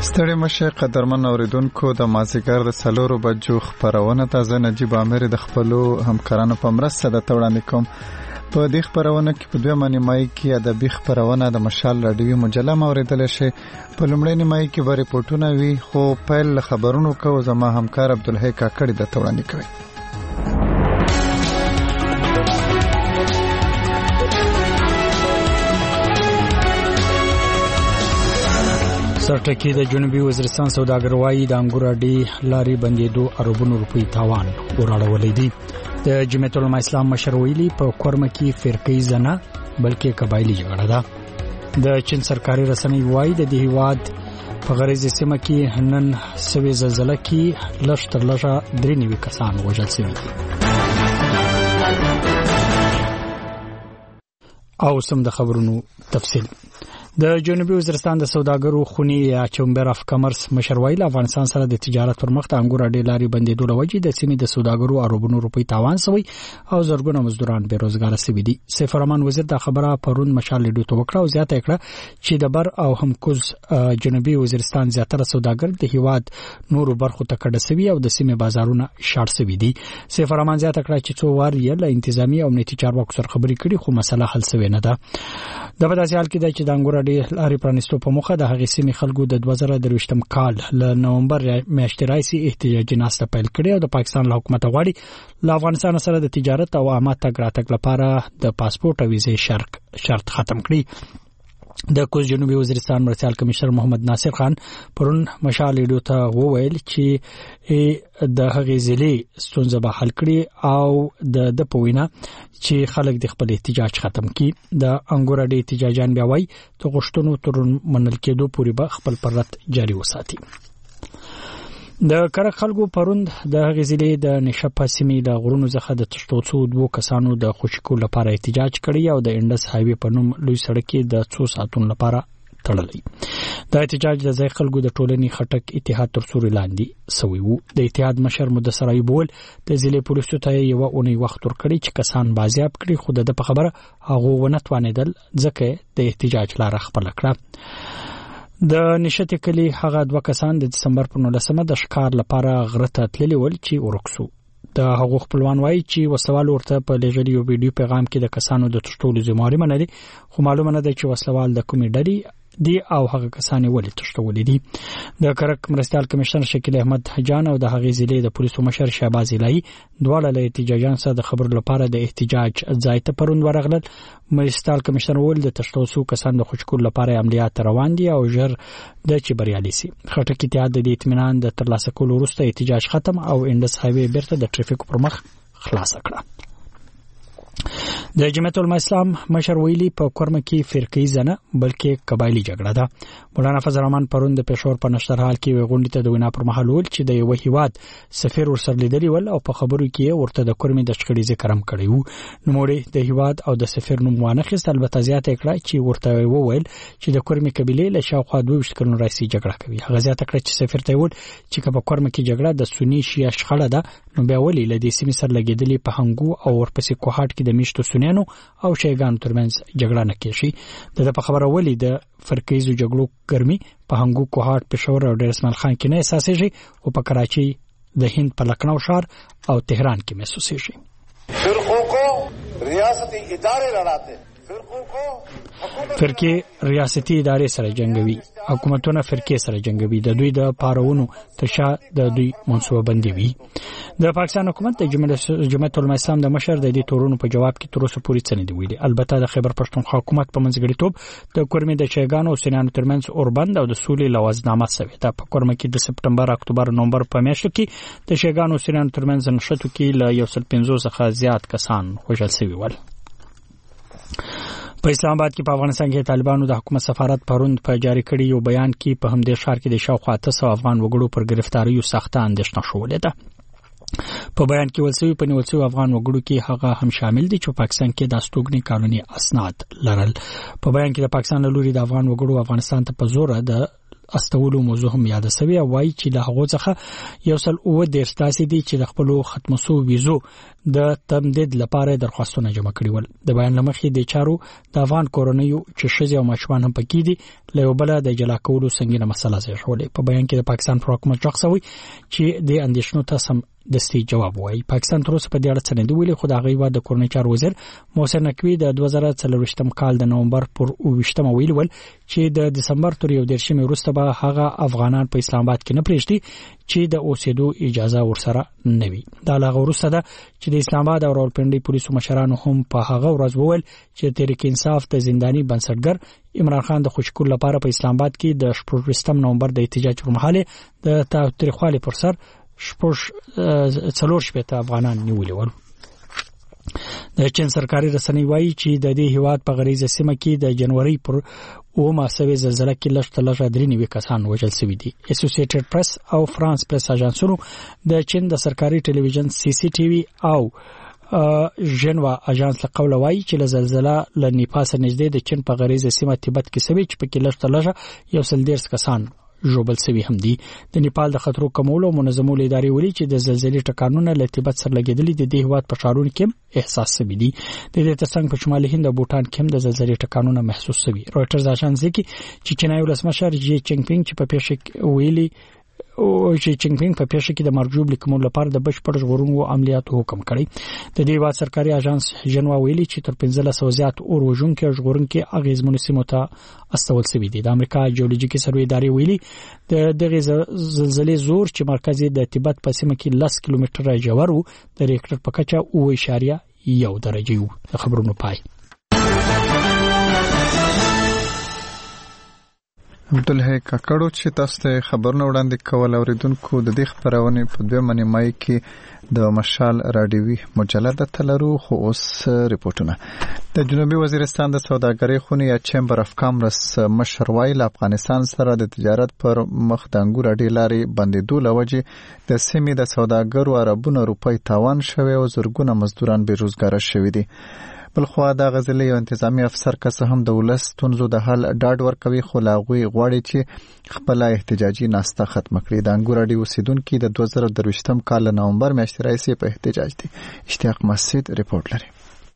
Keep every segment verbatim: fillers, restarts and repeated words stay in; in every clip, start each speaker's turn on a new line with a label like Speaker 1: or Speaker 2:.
Speaker 1: ستړي مشه قدرمن اوریدونکو د مازیګر د څلورو بجو خبرونه ته زه نجیب عامر د خپلو همکارانو په مرسته د وړاندې کوم. په دې خبرونه کې په دویمه نیمایي کې ادبي خبرونه د مشال راډیوي مجله اوریدل شي. په لومړۍ نیمایي کې به ریپورتونه وي، خو پیل خبرونو کو زما همکار عبدالحی کاکړي د وړاندې کوي.
Speaker 2: سرټکی د جنوبي وزیرستان سوداګر وایي د انګور اډې لارې بندېدو اربونو روپۍ تاوان وراړولې دي. د جمعیت العلماء اسلام مشر ویلي په کورمه کې فرقې زنه بلکې قبایلی جګړه ده. د چین سرکاري رسنۍ وایي د دې هیواد په غریزي سیمه کې نن سوي زلزلہ کې لږ تر لږه درې نوي کسان وژل شوي دي. او سم د خبرونو تفصیل. د جنوبي وزیرستان د سوداګرو خونی یا چمبر اف کامرس مشر ویل افغانستان سره د تجارت پر مخ د انګور اډې لارې بندېدو لوجې د سیمې د سوداګرو اربونو روپۍ تاوان شوی او زرګونه مزدوران بیروزګار شوي دي. سیف الرحمن وزیر د خبره پرون مشال لیدو تو وکړه او زیاته کړه چې د بر او همکوز جنوبي وزیرستان زیاتره سوداګر د هیواد نورو برخو ته کډه شوي او د سیمې بازارونه شاړ شوي دي. سیف الرحمن زیاته کړه چې څو وار یې له انتظامی او امنیتي چارواکو سره خبرې کړي خو مسله حل شوی نه ده. د بداسي حال کې د چې د انګور اډې لارې پرانستو په مخه د هغې سیمې خلکو د دوه زره درویشتم کال له نومبر میاشتې راهیسې احتجاجي ناسته پیل کړې او د پاکستان له حکومت غواړي له افغانستان سره د تجارت او عامه تګ راتګ لپاره د پاسپورت او ویزې شرط ختم کړي. د کوز جنوبي وزیرستان مرستیال کمشنر محمد ناصر خان پرون مشال لیدو ته وویل چې د هغې ضلعې ستونزه به حل کړي او د د پوینا چې خلک د خپل احتجاج ختم کړي. د انګور اډې احتجاجان بیا وایي ته غوښتنو تر منل کېدو پورې به خپل پرلط جاري وساتي. د کرک خلکو پروند د غزلې د نشپه سیمې د غرونو څخه د تشتوڅو دوه کسانو د خوشکو لپاره احتجاج کړی او د انډس هایوي په نوم لوی سړک کې د څو ساعتونو لپاره تړلی. د احتجاج د ځای خلکو د ټولنې خټک اتحاد تر سوري لاندې سوی وو. د اتحاد مشر مدثر ایبول د ضلع پولیسو ته یو اونۍ وخت ورکړی چې کسان بازیاب کړي خو د په خبره هغه ونه توانیدل ځکه د احتجاج لار خپل کړه. د نشته کلی هغه دوه کسان د دسمبر په نولسمه د ښکار لپاره غره ته تللي ول چې ورکسو. د هغو خپلوان وایي چې وسوال ورته په لېږلي یو ویډیو پیغام کې د کسانو د تښتولو ذمہواري منلې خو معلومه نه ده چې وسوال د کومې ډلې دی او هغه کسان ولې تښتولې دي. د کرک مرستیال کمشنر شکیل احمد جان او د هغې ضلع د پولیسو مشر شهباز الهی دواړه له احتجاجان سره د خبرو لپاره د احتجاج ځای ته پروند ورغلل. مرستیال کمشنر ول د تښتوسو کسان د خوشکول لپاره عملیات روان دي او ژر د چې بریالي سي. خټک اتحاد د اطمینان د ترلاسه کولو وروسته احتجاج ختم او انډس هایوي بیرته د ټریفیک پر مخ خلاص کړه. د جمعیت العلماء اسلام مشر ویلي په کورمه کې فرقې زنه بلکې قبایلی جګړه ده. مولانا فضل الرحمن پرون د پېښور په نشرحال کې غونډې ته د وینا پر مهال ویل چې د یو هیواد سفیر ورسره لیدلی ول او په خبرو کې ورته د کورمې د شخړې ذکر هم کړی وو. نو موري د هیواد او د سفیر نوم وانه خست البته زیاته کړه چې ورته وویل چې د کورمې قبيله له شاوخوا دوه ویشت کلونو راځي جګړه کوي. هغه زیاته کړه چې سفیر ته ویل چې په کورمه کې جګړه د سنی شیعه شخړه ده نو بیا ولې له دې سیمې سره لګیدلې په هنګو او ورپسې کوهاټ کې د میشتو سنیانو او شیګانو ترمنځ جګړه نه کیږي. د په خبره ولې د فرقېزو جګړو ګرمي په هنګو کوهاټ پېښور او ډیر اسماعیل خان کې نه احساسېږي او په کراچي د هند په لکھنؤ ښار او تهران کې محسوسېږي.
Speaker 3: فرقو کو ریاستي ادارې لړاته
Speaker 2: فرقې ریاستي ادارې سره جنگوي، حکومتونه فرقې سره جنگوي، د دوی د پارونو تشا د دوی منصوبه بندي وي. د پاکستان حکومت د جمعیت العلماء اسلام د مشر د دې تورونو په جواب کې تر اوسه پورې څه نه دی ویلي. البته د خیبر پښتونخوا حکومت په منځګړیتوب د کورمې د شیګانو او سنیانو ترمنځ اوربند او د سولې لوازنامه شوې ده. په کورمه کې د سپټمبر، اکتوبر، نومبر په میاشتو کې د شیګانو او سنیانو ترمنځ نښتو کې له یو سل پنځوس څخه زیات کسان وژل شوي ول. په اسلام آباد کې په افغانستان کې طالبانو د حکومت سفارت پروند په جاری کړي یو بیان کې په همدې ښار کې د شاوخوا اته سوه افغان وګړو پر گرفتاریو سخته اندېښنه شولې ده. په بیان کې ولسوي په نیولسوي افغان وګړو کې هغه هم شامل دي چې پاکستان کې د استوګنې قانوني اسناد لرل. په بیان کې د پاکستان لوري د افغان وګړو افغانستان ته په زور د استولو موضوع هم یاد شوی او وایي چې له هغه څخه یو سل اوه دیرش داسې دي چې د خپل ختم شو ویزو د تمدید لپاره درخواستونه جمع کړي ول. د بیان لمخې د چارو د افغان کورنیو چې ښځې او ماشومان هم پکې دي له یو بل د جلا کولو سنگینه مسله زیږولې. په بیان کې د پاکستان پر حکومت شخصوي چې د اندیشنو ته سم دستي جواب وایي. پاکستان تر اوسه په دې اړه څه نه دی ویلي، خو د هغه د کورنۍ چارو وزیر محسن نقوی د دوه زره څلوېښتم کال د نومبر پر اوویشتمه ویلي ول چې د دسمبر تر یو دېرشمې وروسته به هغه افغانان په اسلام آباد کې نه پرېږدي چې د اوسېدو اجازه ورسره نه وي. دا له هغه وروسته ده چې د اسلام آباد او راولپنډۍ پولیسو مشرانو هم په هغه ورځ وویل چې تحریک انصاف د زنداني بنسټګر عمران خان د خوشکول لپاره په اسلام آباد کې د شپږم نومبر د احتجاج پر مهال د تاریخوالي پر سر شپږ څلور شپېته افغانان نیولي ول. د چین سرکاري رسنۍ وایي چې د دې هیواد په غریزه سیمه کې د جنوري پر اومه سوي زلزلې کې لږ تر لږه درې نوي کسان وژل شوي دي. اسوسییټډ پریس او فرانس پریس اژانسونو د چین د سرکاري ټلویزیون سی سی ټي وي او ژنوا اژانس له قوله وایي چې زلزلہ له نیپال څخه نږدې د چین په غریزه سیمه تبت کې شوې چې په کې لږ تر لږه یو سل دېرش کسان ژوبل شوي هم دي. د نیپال د خطرو کمولو او منظمولو ادارې ویلي چې د زلزلې ټکانونه له تبت سره لګېدلي د دې هیواد په ښارونو کې احساس شوي دي. د دې ترڅنګ په شمالي هند او بوټان کې هم د زلزلې ټکانونه محسوس شوي. رويټرز اژانس لیکي چې چینایي ولسمشر جی جینګ پینګ چې په پیښه ویلي او چې چینګ پینګ په پیښه کې د مرجوب لیکمو لپاره د بشپړ ژغورنې عملیاتو حکم کړی. د دې هیواد سرکاري اژانس ژنوا ویلي چې تر پنځلس سوه زیات اور وژونکي او ژغورونکي اغیزمنو سیمو ته استول شوي دي. د امریکا جیولوجیکي سروې ادارې ویلي د دغه زلزلې زور چې مرکز یې د تبت په سیمه کې لس کیلومتره ژور و د ریکټر په کچه اوه اعشاریه یو درجه و. د خبرونو پای.
Speaker 1: عبدالحی کاکړو چې تاسو ته خبرونه وړاندې کول اوریدونکو د دې خبرونه په دوه نیمه کې د مشال رادیوي مجله ته لرو. خو اوس ریپورتونه. د جنوبي وزیرستان د سوداګرۍ خونې یا چیمبر اف کامرس مشر وایي افغانستان سره د تجارت پر مخ د انګور اډې لارې بندیدو لوجه د سیمې د سوداګرو اربونه روپۍ تاوان شوی او زرګونه مزدوران بیروزګار شوي دي. بلخوا د غزلې یو انتظامی افسر کس هم د ولس ستونزو د حل ډاډ ورکوي، خو لا غوي غواړي چې خپل احتجاجي ناسته ختم کړي. د انګور اډې اوسیدونکو د دوه زره درویشتم کال نومبر میاشتې راهیسې په احتجاج دي. اشتیاق مسجد ریپورت لري.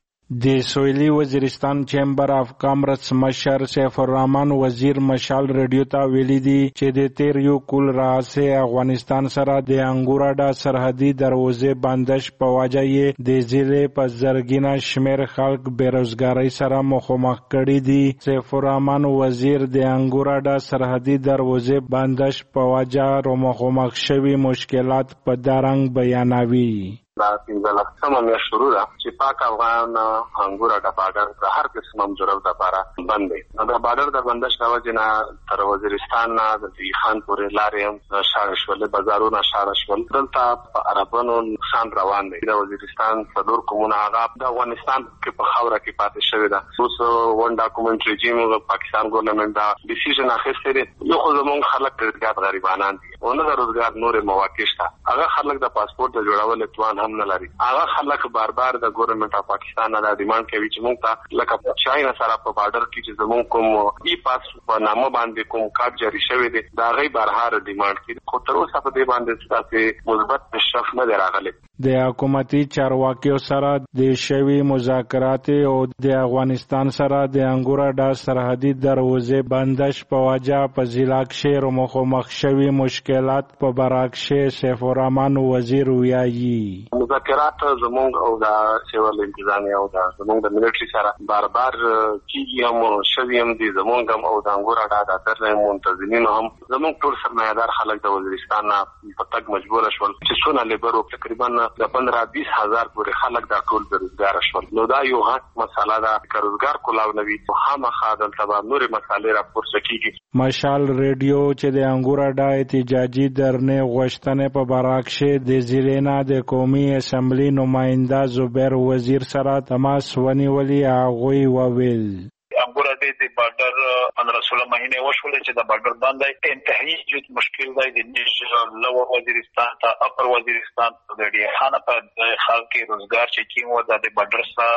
Speaker 4: د سویلی وزیرستان چیمبر اف کامرس مشر سیف الرحمن وزیر مشال ریډیو ته ویلي دي چې د تیر یو کول راځي افغانستان سره د انګوراډا سرحدي دروازې بندش په وجه یې د ضلع په زرګینه شمیر خلک بیروزګاری سره مخامخ کړي دي. سیف الرحمن وزیر د انګوراډا سرحدي دروازې بندش په وجه مخامخ شوي مشکلات په دارنګ بیانوي.
Speaker 5: دا څنګه لکه مې شروع ده چې پاک افغان انګور د بارډر د هر قسم ضرورت لپاره بند دي. دا بارډر د بندش د وجنه تر وزیرستان نه د خان پورې لارې شارشول بازارونه شارشول دلته په عربانو نقصان روان دي. د وزیرستان صدور کومونه هغه د افغانستان کې په خاوره کې پاتې شوی ده. اوس ون ډاکومنټ رژیم د پاکستان ګورنمنت دا ډیسیژن اخیسته دي. یو خو زموږ خلک ګډ غریبانان دي او نه د روزګار نور مواقع شته. هغه خلک د پاسپورت د جوړولو توان هم نه لري. هغه خلک بار بار د ګورنمنت اف پاکستان نه د ډیماند کوي چې موږ ته لکه چاینا سره په بارډر کې چې زموږ کوم ای پاس په نامه باندې کوم کارت جاری شوی دی دا غي بارهار ډیماند کوي. خو تر اوسه په دې باندې ستاسو مثبت پیشرفت نه راغلی.
Speaker 4: د حکومتي چارواکیو سره د شوی مذاکرات او د افغانستان سره د انګوراډا سرحدي دروازې بندش په وجه په ضلع کې مخامخ شوی مشکلات په برعکس سیف الرحمن وزیر ویایي.
Speaker 5: مذاکرات زموږ او د سیول انتظامی او د زموږ د ملټری سره بار بار کیږي هم شوی هم دي. زموږ هم او د انګوراډا د تر منتظمین هم زموږ ټول سرمایدار خلک د وزیرستان په تګ مجبور شول چې څونه لیبر او تقریبا د پندرہ بیس هزار پورې خلک دا ټول بیروزګار شول. نو دا یو حق مسله ده چې روزګار کولاو نوي خامخا دلته به نور مسالې راپورته کیږي.
Speaker 4: مشال ریډیو چې د انګوراډا احتجاجي درنې غوښتنې په برعکس د ضلع د قومي اسمبلی نماینده زبیر وزیر سره تماس ونیولي. هغوی وویل
Speaker 6: انګوراډا د بارډر پندرہ سولہ مہینے وشول چې د بارډر باندې انتهایی جد مشکل دی. د نش لو وزیرستان ته اپر وزیرستان د ډیر خانه په خلک روزګار چې کیمو د بارډر سره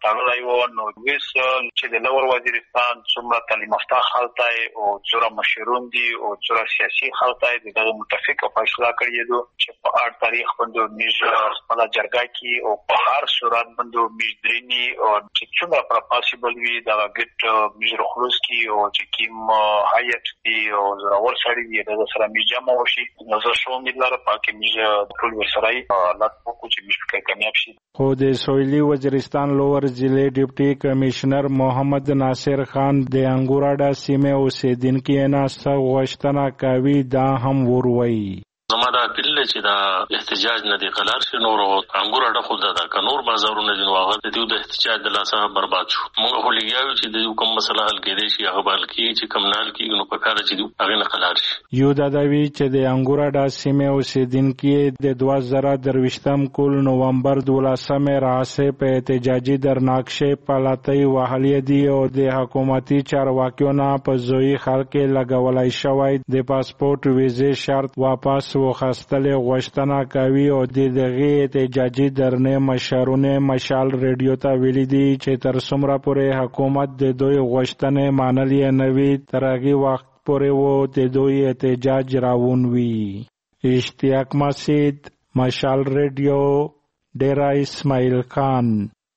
Speaker 6: تړلای و. نو ویس چې د لور وزیرستان څومره تعلیم یافته خلک او څومره مشرون دي او څومره سیاسي خلک دي دغه متفقه فیصله کړې ده چې په اړ تاریخ باندې میج خپل جرګه کې او په هر صورت باندې میج درینی او چې څومره پر پاسیبل وي دا ګټ میج خلوص کې او چې کیم هایت دی او زراور سړي دی د سره میج جمع وشي. نو زه شوم دلاره پاکه میج ټول ورسره لات کو چې میج کې کامیاب شي.
Speaker 4: خو د سویلي وزیرستان لوور ضلع ډیپټي کمشنر محمد ناصر خان د انګوراډا سیمه اوسیدونکو نه څه غوښتنه کوي دا هم وروي.
Speaker 7: زما دا دل چې دا احتجاج نه دی قلار شي نور انګوراډا خو دا کا نور بازارونه دي نو هغه د دې احتجاج د لاسه برباد شو. موږ خو لګیاو چې د کوم مسله حل کېدې شي هغه بل کې چې کم نال کې نو په کار چې هغه نه قلار شي.
Speaker 4: یو دا دوی چې د انګوراډا سیمه اوسیدونکو د دوه زره درویشتم کول نومبر دولسمه راځي په احتجاجي درناکشه پالاتي وحلیه دی او د حکومتي چارواکیو نه په زوی خلک لګولای شوی د پاسپورت ویزه شرط واپس وخاستل غوښتنه کوي او د دغه احتجاجي درنه مشرونه مشال ریډیو ته ویلي دي چې تر څومره پورې حکومت د دوی غوښتنې منلې نه وي تر هغه وخت پورې وو د دوی احتجاج راوون وي. اشتیاق مسعود مشال ریډیو ډیرا اسماعیل خان.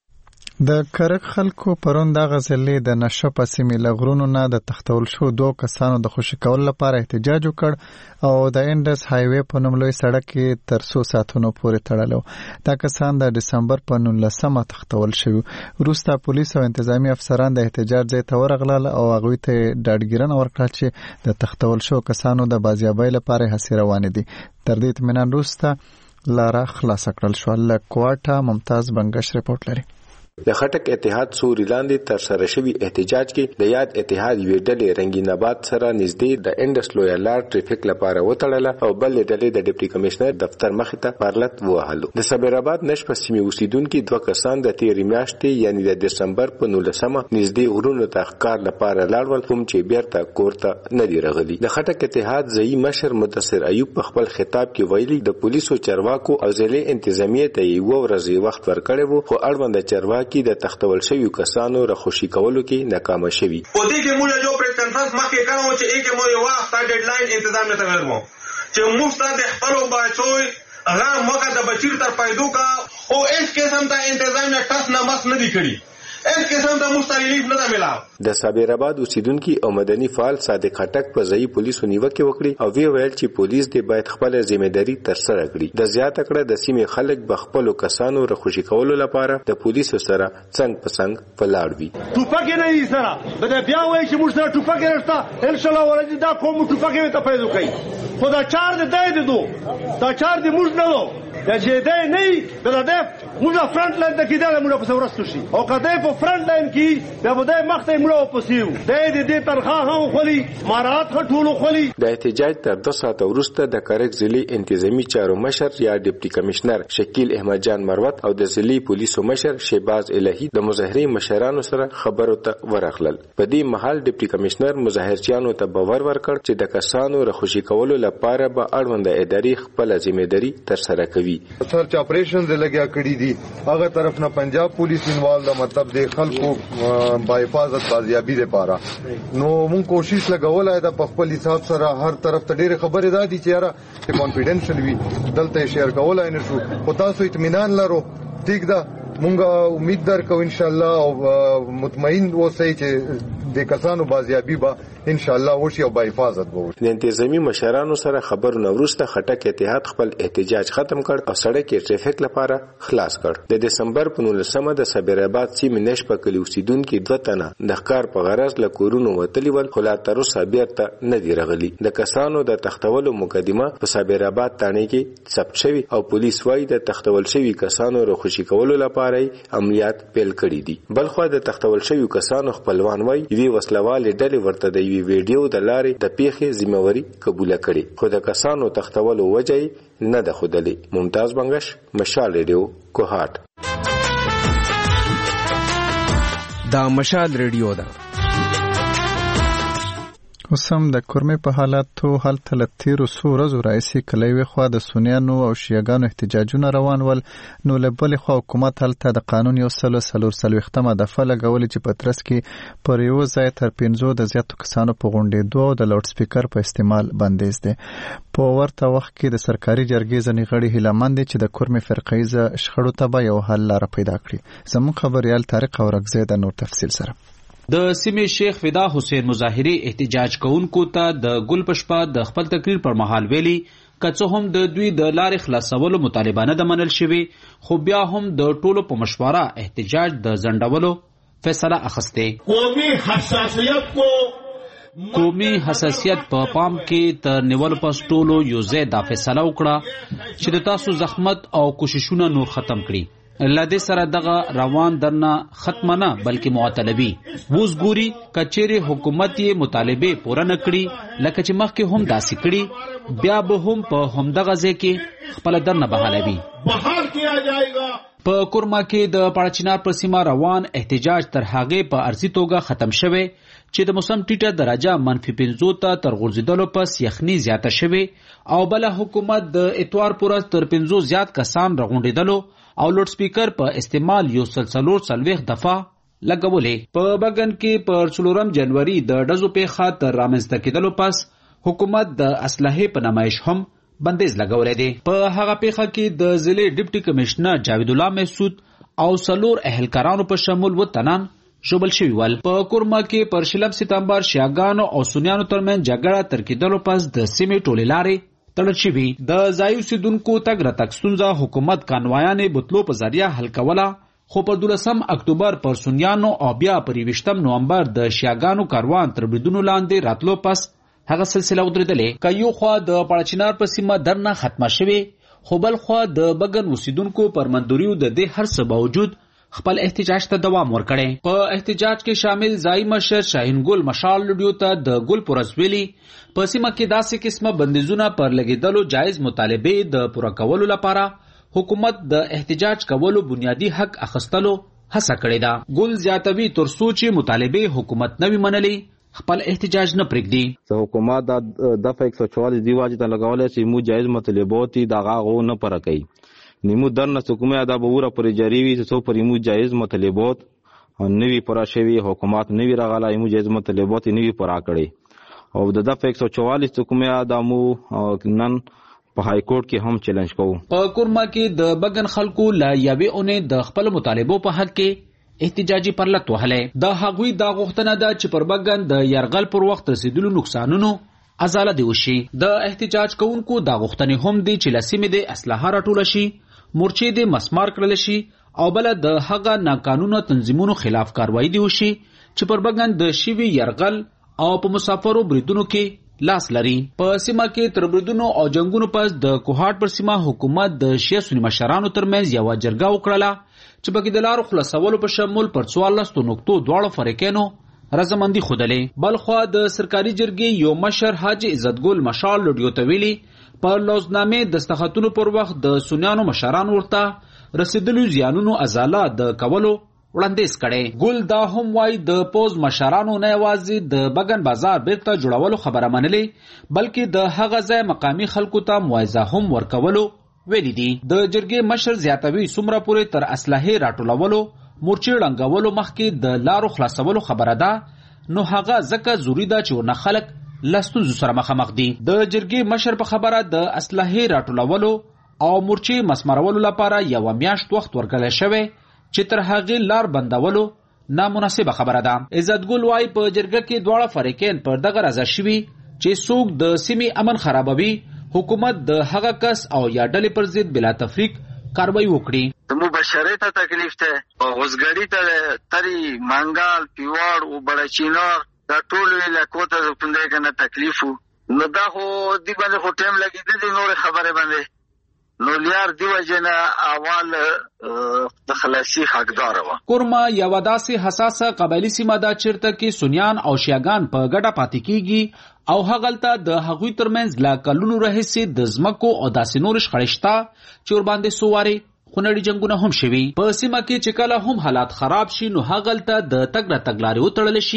Speaker 1: د کرک خلکو پرون د غزلې د نشه په سیمې لغرونو نه د تختول شو دوه کسانو د خوشی کول لپاره احتجاج وکړ او د انډس هایوې په نوم لوی سړک کې تر څو ساعتونو پورې تړلو. دا کسان د دسمبر په نولسمه تختول شوی. وروسته پولیس او انتظامی افسران د احتجاج ځای ته ورغلل او هغوی ته ډاډګیرنه ورکړه چې د تختول شو کسانو د بازیابۍ لپاره هڅې روانې دي. تر دې اطمینان وروسته لاره خلاصه کړل شو. له کوټه ممتاز بنگش رپورټ لري.
Speaker 8: د خټک اتحاد سوري لاندې تر سره شوی احتجاج کې د یاد اتحاد یوې ډلې رنگین آباد سره نږدې د انډس لوی لار ټریفیک لپاره وتړله او بل ډلې د ډیپټي کمشنر دفتر مخې ته پارلت وهلو. د صبر آباد نش په سیمې اوسیدونکو دوه کسان د تیرې میاشتې یعنی د دسمبر په نولسمه نږدې غرونو ته ښکار لپاره لاړل کوم چې بیرته کورته نه دی راغلي. د خټک اتحاد ځای مشر مدثر ایوب په خپل خطاب کې ویلي د پولیسو چارواکو او ضلع انتظامیه ته یو ورځې وخت ورکړی وو خو اړوند چارواکي کې د تختول شوی کسانو رخصتي کولو کې ناکام شوی.
Speaker 9: په دې کې موږ یو پریس کانفرنس مخکې کړو چې یک مو یو وخت ډیډلاین تنظیم نه تغیرمو چې موږ ستاسو خپل بچوي هغه موږ د بچیر تر پیدو کا او اس قسم ته تنظیم ټاس نه مس نه دی کړی اس قسم ته مستریلیف نه دا ملاو.
Speaker 8: د صابر آباد اوسیدونکو او مدني فعال صادق خټک په ځای پولیسو نیوکه وکړي او وی ویل چې پولیس دې باید خپل ځمېداري تر سره کړي. د زیات کړه د سیمې خلک بخپلو کسانو رخصتي کولو لپاره د پولیسو سره څنګ په څنګ ولاړ وي.
Speaker 10: ټوپک نه یې سره بده بیا وایي چې موږ سره ټوپک نشته ان شاء الله ورځ دا کوم ټوپک ته پیدا کوي خو دا چار دې دی دو دا چار دې موږ نه دو دا چې دی نه بل دا موږ فرنٹ لاین ته کېدل موږ په ورستو شي او کته په فرنٹ لاین کې بیا بده مخته موږ په سیو د دې دې ترخه هم خولي مارات خټولو خولي.
Speaker 8: د احتجاج تر دوه ساعته وروسته د کرک ضلع انتظامی چارو مشر یا ډیپټي کمشنر شکیل احمد جان مروت او د ضلع پولیسو مشر شهباز الهی د مظاهرې مشرانو سره خبرو ته ورغلل. په دې مهال ډیپټي کمشنر مظاهرچیانو ته باور ورکړ چې د کسانو رخصتي کولو لپاره به اړوند اداري خپل ځمېداري تر سره کوي.
Speaker 11: سرچ اپریشن لګیا کړی دي هغه طرف نه پنجاب پولیس انوالو دا مطلب د خلکو با حفاظت بازیابی لپاره نو مون کوشش لګولای دا په خپل حساب سره هر طرف ته ډېر خبرې دادي چې یاره چې کانفیډنشل وي دلته شیر کولای نه شو خو تاسو اطمینان لرو ٹھیک ده مونږه امید درکو ان شاء الله او مطمئن اوسئ چې د کسانو بازیابی به ان شاء الله وشي او با حفاظت به وشي.
Speaker 8: د انتظامی مشرانو سره خبرو نوروسته خټک اتحاد خپل احتجاج ختم کړ او سړک یې ټریفیک لپاره خلاص کړ. د دسمبر په نولسمه د صابر آباد سیمې نش په کلی اوسیدونکو دوه تنه د ښکار په غرض له کورونو وتلی ول خو لا تر اوسه بیرته نه دی راغلي. د کسانو د تختولو مقدمه په صابر آباد تانه کې ثبت شوی او پولیس وايي د تختول شوی کسانو رخصتي کولو لپاره عملیات پیل کړي دي. بلخو د تختول شوی کسانو خپلوان وايي وی وسلواله ډلې ورته د وی ویډیو د لارې د پیښې ذمہواری قبول کړي خو د کسانو تختولو وجه نه د خودلی. ممتاز بنگش مشال ریډیو کوهات.
Speaker 12: دا مشال ریډیو ده.
Speaker 1: اوس هم د کورمې په حالاتو هلته له تېرو څو ورځو راهیسې کله یوې خوا د سنیانو او شیعګانو احتجاجونه روان ول، نو له بلې خوا حکومت هلته د قانون یو سل څلور څلوېښتمه دفعه لګولې چې په ترڅ کې پر یو ځای تر پنځو د زیاتو کسانو په غونډېدو او د لاوډ سپیکر په استعمال بندیز دی. په ورته وخت کې د سرکاري جرګې ځینې غړي هیلهمند دي چې د کورمې فرقهیزه شخړو ته به یو حل لاره پیدا کړي. زموږ خبریال طارق اورکزی د نور تفصیل سره.
Speaker 12: د سیمې شیخ فدا حسین مظاهری احتجاج کوونکو ته د ګل پشپا د خپل تقریر پر مهال ویلي که څه هم د دوی د لارې خلاصولو مطالبه نه ده منل شوې، خو بیا هم د ټولو په مشوره احتجاج د ځنډولو فیصله اخیستې.
Speaker 13: قومي حساسیت کو
Speaker 12: قومي حساسیت په پام کې تر نیولو پس ټولو یو ځای دا فیصله وکړه چې د تاسو زحمت او کوششونه نور ختم کړي. لدې سره دغه روان درنه ختمه نه بلکې معطلوي. ووس ګوري کچېرې حکومت یې مطالبه پوره نه کړي لکه چې مخکې هم داسې کړي، بیا به هم په همدغه ځای کې خپل درنه بحالوي.
Speaker 13: بحال کیا جائے گا.
Speaker 12: په کورما کې د پاړچینار پر سیمه روان احتجاج تر هغې په ارزي توګه ختم شوی چې د موسم ټیټه درجه منفي پنځو ته تر غورځېدلو پس یخني زیاته شوې او بله حکومت د اتوار پورې تر پنځو زیات کسان راغونډېدلو او لوډ سپیکر په استعمال یو سل څلور څلوېښت دفعه لګولې. په بګن کې پر څلورم جنوري د ډزو پیښه تر رامنځته کېدلو پس حکومت د اسلحې په نمایش هم بندیز لګولی دی. په هغه پیښه کې د ضلع ډیپټي کمشنر جاوید الله مسعود او څلور اهلکارانو په شمول و تنان ژوبل شوي ول. په کورما کې پر شلم سپتمبر شیعګانو او سنیانو ترمنځ جګړه تر کېدلو پس د سیمې ټولې لارې تړل شوي. د ځایي اوسېدونکو تګ راتګ ستونزه حکومت کانوایانې بوتلو په ذریعه حل کوله، خو په دولسم اکتوبر پر سنیانو او بیا پر یویشتم نومبر د شیعګانو کاروان تر بریدونو لاندې راتلو پس هغه سلسله ودرېدلې. که یو خوا د پاړچینار په سیمه درنه ختمه شوې، خو بل خوا د بګن اوسېدونکو پر مندوریو د دې هر څه باوجود خپل احتجاج ته دوام ورکړی. په احتجاج کې شامل ځایي مشر شاهین ګل مشال لډیو ته د ګل پورس ویلي په سیمه کې داسې قسمه بندیزونه پر لګېدلو جایز مطالبې د پوره کولو لپاره حکومت د احتجاج کولو بنیادی حق اخیستلو هڅه کړې ده. ګل زیاتوي تر څو چې مطالبې حکومت نه وي منلي خپل احتجاج نه پرېږدي.
Speaker 14: حکومت د دفعه یک سو چوالیس دی واجب ته لګولې چې مو جایز مطالبات دغه غو نه پره کوي. نیمو درنه حکومت دا به وره پر جاری وي چې څو پر نیمو جایز مطالبات نوی پرا شوی، حکومت نوی راغله نیمو جایز مطالبات نوی پرا کړي او د دفعه یک سو چوالیس حکومت دا مو نن په های کورټ کې هم چیلنج کوو.
Speaker 12: په کورما کې د بګن خلکو لا یوې اونې د خپل مطالبو په حق کې احتجاجي پرلط وهلې. د هغوی دا غوښتنه ده چې پر بګن د یرغل پر وخت رسیدلو نقصانونو ازاله دی وشي. د احتجاج کوونکو دا غوښتنې هم دي چې لسیمې د اسلحه راټوله شي، مورچې د مسمار کړل شي او بل د هغه ناقانونه تنظیمونو خلاف کاروایی دی وشي چې پر بګن د شیوی یرغل او په مسافرو بریدونو کې لاس لري. په سیمه کې تر بریدونو او جنگونو پس د کوهاټ پر سیمه حکومت د شیعه سنی مشرانو ترمنځ یو جرګه وکړه چې په کې د لارو خلاصولو په شمول پر څوارلس نقطو دواړو فریقینو رضامندي ښودلې. بل خوا د سرکاري جرګې یو مشر حاجي عزت ګل مشال لډیو ته ویلي په لوزنامې دستخطونو پر وخت د سنیانو مشران ورته رسیدلو زیانونو ازاله د کولو وړاندیز کړي. ګل دا هم وایي د پوز مشرانو نه یوازې د بګن بازار بیرته جوړولو خبره منلې بلکې د هغه ځای مقامي خلکو ته معاوضه هم ورکولو ویلي دي. د جرګې مشر زیاتوي څومره پورې تر اسلحې راټولولو مورچې ړنګولو مخکې د لارو خلاصولو خبره ده، نو هغه ځکه ضروري ده چې ورنه خلک له ستونزو سره مخامخ دي. د جرګې مشر په خبره د اسلحې راټولولو او مورچې مسمارولو لپاره یوه میاشت وخت ورکړی شوی چې تر هغې لار بندولو نامناسبه خبره ده. عزت ګل وایي په جرګه کې دواړه فریقین پر دغه رضا شوي چې څوک د سیمې امن خرابوي حکومت د هغه کس او یا ډلې پر ضد بلا تفریق کاروایی وکړي.
Speaker 15: مبشره ته تکلیف ته او غوزګړی ته تری منګال پیوړ او بڑچینار دا ټول علاقو ته پندې کنه تکلیف نو دا هو دی باندې خو ټیم لګیدل دي نور خبره باندې نو لیار دی وجنه اول د خلاصي حقدار و.
Speaker 12: کورما یو داسې حساسه قبایلی سیمه ده چیرته کې سنیان او شیعاګان په ګډه پاتې کیږي او هغلته د هغوی ترمنځ لا کلونو راهیسې د ځمکو او داسې نور شخړې شته چې ورباندې سوارې خونړي جنگونه هم شوي. په سیمه کې چې کله هم حالات خراب شي نو هغلته د تګ راتګ لارې وتړل شي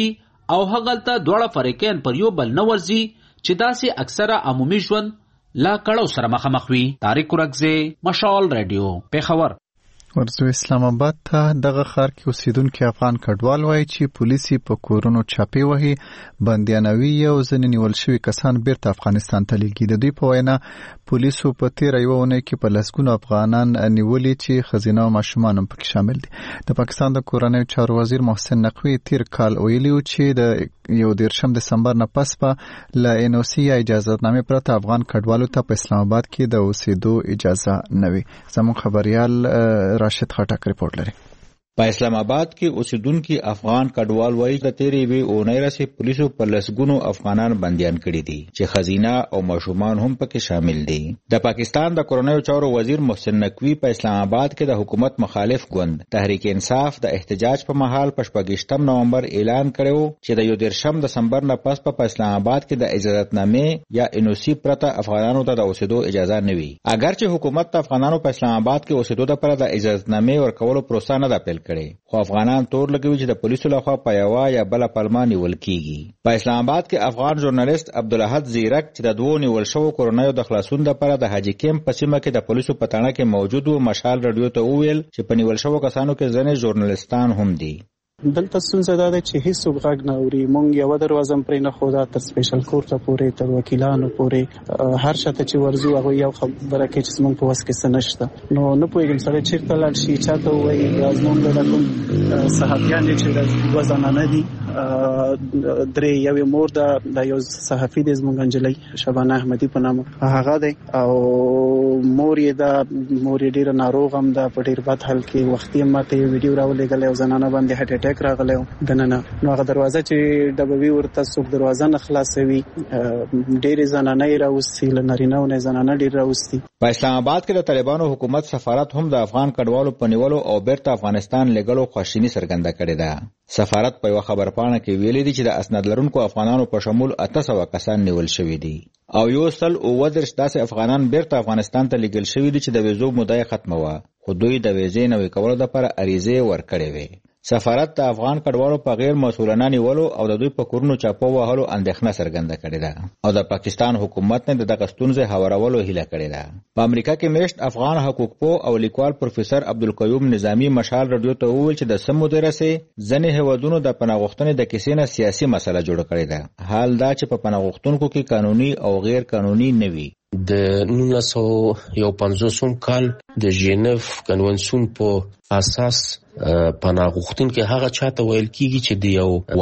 Speaker 12: او هغلته دواړه فریقین پر یو بل نه ورځي چې داسې اکثره عمومي ژوند لا کړو سره مخامخ وي. طارق ورکزه، مشال رادیو، پیښور.
Speaker 1: ورځو اسلام آباد ته دغه ښار کې اوسیدونکي افغان کډوال وایي چې پولیسي په کورونو چاپې وهي، بندیانوي او ځینې نیول شوي کسان بیرته افغانستان ته لیږي. د دوی په وینا پولیسو په تیره یوه اونۍ کې په لسګونو افغانان نیولي چې ښځینه او ماشومان هم پکې شامل دي. د پاکستان د کورنیو چارو وزیر محسن نقوي تیر کال ویلي و چې د یو دیرشم دسمبر نه پس به له ان او سی یا اجازهنامې پرته افغان کډوالو ته په اسلام آباد کې د اوسېدو اجازه نه وي. زموږ خبريال راشد خټک ریپورت لري.
Speaker 16: په اسلام آباد کې اوسیدونکي افغان کډوال وایي د تیرې وی اونۍ راځي پولیسو په لسګونو افغانان بنديان کړي دي چې خزینه او ماشومان هم پکې شامل دي. د پاکستان د کورنیو چارو وزیر محسن نقوي په اسلام آباد کې د حکومت مخالف ګوند تحریک انصاف د احتجاج په مهال په شپږم نومبر اعلان کړو چې د یو دیرشم دسمبر نه پس په اسلام آباد کې د اجازهنامې یا ان او سی پرته افغانانو ته د اوسېدو اجازه نه وي. اگر چې حکومت د افغانانو په اسلام آباد کې اوسېدو لپاره د اجازهنامې ورکولو پروسه نه ده پیل کړې، خو افغانان تور لګوي چې د پولیسو لخوا په یوه یا بل پلمه نیول کیږي. په اسلام آباد کې افغان ژورنالیست عبدالاحد زیرک چې د دوو نیول شوو کورنیو د خلاصون لپاره د حاجی کیمپ په سیمه کې د پولیسو په تاڼه کې موجود و، مشال رادیو ته وویل چې په نیول شوو کسانو کې ځینې ژورنالیستان هم دي.
Speaker 17: دلته ستونزه دا ده چې هیڅوک غږ نه اوري. مونږ یو دروازه پرې نه خو دا تر سپیشل کورټ پورې تر وکیلانو پورې هر شته چې ورزو هغه یو خبره کوي چې مونږ په وس کې څه نشته. نو نه پوهېږم سره چیرته لاړ شي چاته وایي زمونږ د کوم صحافیان چې د دوه زنانه دي درې یو مور د یو صحافي د زمونږ انجلۍ شبانه احمدي په نامه هغه دی او مور یې د مور یې ډېره ناروغ هم ده په ډېر بد حال کې. وختي ماته یو ویډیو راولېږلی او زنانه باندې هارت اټیک راغلی و دننه. نو هغه دروازه چې ډبوي ورته څوک دروازه نه خلاصوي ډېرې زنانه یې راوستي له نارینهو نه زنانه ډېر راوستي.
Speaker 16: په اسلام آباد کې د طالبانو حکومت سفارت هم د افغان کډوالو په نیولو او بیرته افغانستان لېږلو خواشیني څرګنده کړې ده. سفارت په یوه خبرپاڼه کې ویلي دي چې د اسناد لرونکو افغانانو په شمول اته سوه کسان نیول شوي دي او یو سل اووه دېرش داسې افغانان بیرته افغانستان ته لیږل شوي دي چې د ویزو موده یې ختمه وه، خو دوی د ویزې نوي کولو دپاره عریضې ورکړې وې. سفارت د افغان کډوالو په غیر مسؤلانه نیولو او د دوی په کورونو چاپو وهلو اندېښنه څرګنده کړې ده او د پاکستان حکومت نه دغه ستونزې هوارولو هیله کړې ده. په امریکا کې میشت افغان حقوق پوه او لیکوال پروفیسور عبدالقیوم نظامی مشال رادیو ته وویل چې د سمو درسه ځنې هیوادونو د پناه غوښتنې د کیسې نه سیاسي مسله جوړه کړې ده، حال دا چې په پناه غوښتونکو کې قانوني او غیر قانوني نه وي.
Speaker 18: د نولس سوه پنځوس کال د ژینف کنونسیون په اساس پناه غوښتونکي هغه چاته ویل کیږي چې د یو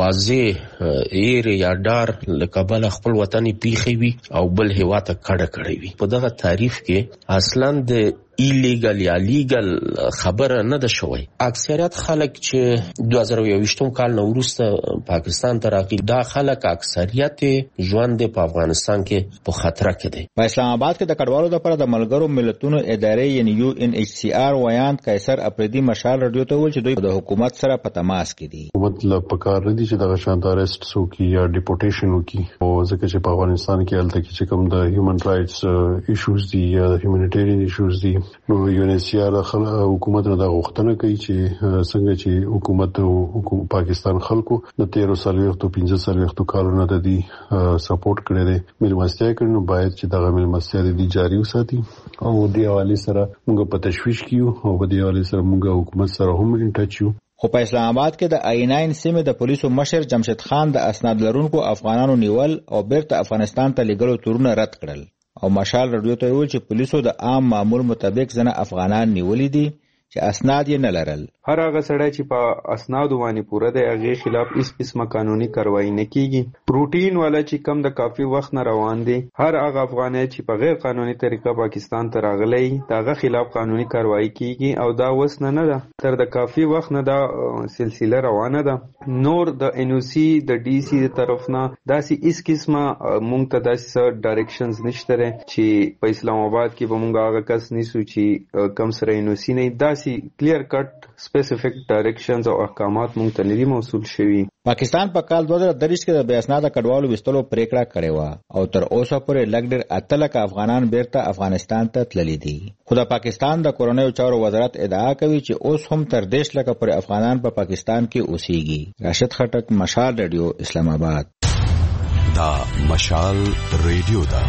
Speaker 18: واضح ایر یا ډار له کبله خپل وطن پیښی وي او بل هیواد ته کډه کړی وي. په دغه تعریف کې اصلا د ایلیګل یا لیګل خبره نه ده شوی. اکثریت خلک چې دوه زره یوویشتم کال نه وروسته پاکستان ته راغلي دا خلک اکثریت ژوند په افغانستان کې په خطر کې دي.
Speaker 16: په اسلام آباد کې د کډوالو لپاره د ملګرو ملتونو ادارې یعنی یو ان ایچ سی آر ویاند قیصر اپریدي مشال رادیو ته وویل چې دوی د حکومت سره په تماس کې دي.
Speaker 19: مطلب پکار نه دي چې دغه شانت اریسټ وکړي یا ډیپورټیشن وکړي او ځکه چې په افغانستان کې هلته کې چې کوم د هیومن رائټس ایشوز دي یا د هیومانیټیرین ایشوز دي نو یو ان ایچ سی آر حکومت نه دا غوښتنه کوي چې څنګه چې حکومت او پاکستان خلکو د تیرو څلوېښتو پنځه څلوېښتو کالونو د دې سپورټ کړی دی مېلمستیا کړي نو باید چې دغه مېلمستیا دې جاري وساتي او دې حوالې سره موږ په تشویش کیو او په دې حوالې سره موږ حکومت سره هم ان ټچ یو.
Speaker 16: خو په اسلام آباد کې د آی ناین سیمې د پولیسو مشر جمشید خان د اسناد لرونکو افغانانو نیول او بیرته افغانستان ته لیږلو تورونه رد کړل او مشال رادیو ته ویل چې پولیسو د عام معمول مطابق ځنه افغانان نیولي دي چې اسناد یې نه لرل.
Speaker 20: هر هغه سړی چې په اسنادو باندې پوره دی هغې خلاف هیڅ قسمه قانوني کاروایي نه کیږي. روټین والا چې کم د کافي وخت نه روان دی هر هغه افغانی چې په غیر قانوني طریقه پاکستان ته راغلی د هغه خلاف قانوني کاروایي کیږي او دا اوس نه نه ده تر د کافي وخت نه دا سلسله روانه ده. نور د ان او سی د ډي سي طرف نه داسې هیڅ قسمه مونږ ته داسې ډایرکشنز نشته چې په اسلام آباد کې به مونږ هغه کس نیسو چې کم سره ان او سی نه داسې داسي کلیر کټ سپیسیفیک ډایرکشنز او احکامات مونږ ته ندي موصول شوي.
Speaker 16: پاکستان په کال دوه هزار دریش کې د بې اسناده کډوالو وستلو پریکړه کړې و او تر اوسه پورې لږ ډېر اته لکه افغانان بیرته افغانستان ته تللي دي. خو د پاکستان د کورنیو چارو وزارت ادعا کوي چې اوس هم تر دیش لکه پورې افغانان په پا پاکستان کې اوسېږي. راشد خټک، مشال ریډیو، اسلام آباد.
Speaker 21: دا مشال ریډیو دا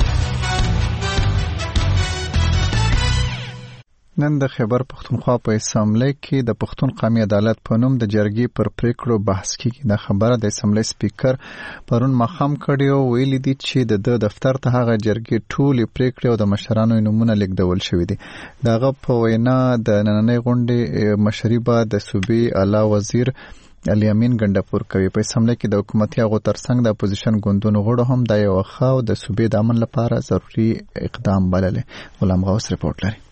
Speaker 1: نن د خیبر پختونخوا په اسمبلی کې د پښتون قومي عدالت په نوم د جرګې پر پریکړو بحث کیږي. دا خبره د اسمبلی سپیکر پرون ماښام کړی او ویلي دي چې د د دفتر ته هغه جرګې ټولې پریکړې او د مشرانو نومونه لیږدول شوي دي. دغه په وینا د نننۍ غونډې مشري به د صوبې اعلی وزیر الیامین ګندپور کوي. په اسمبلی کې د حکومتي هغو ترڅنګ د اپوزیشن ګوندونو غړو هم د یو ښه او د صوبې د امن لپاره ضروري اقدام بللی. غلام غوث رپورټ لري.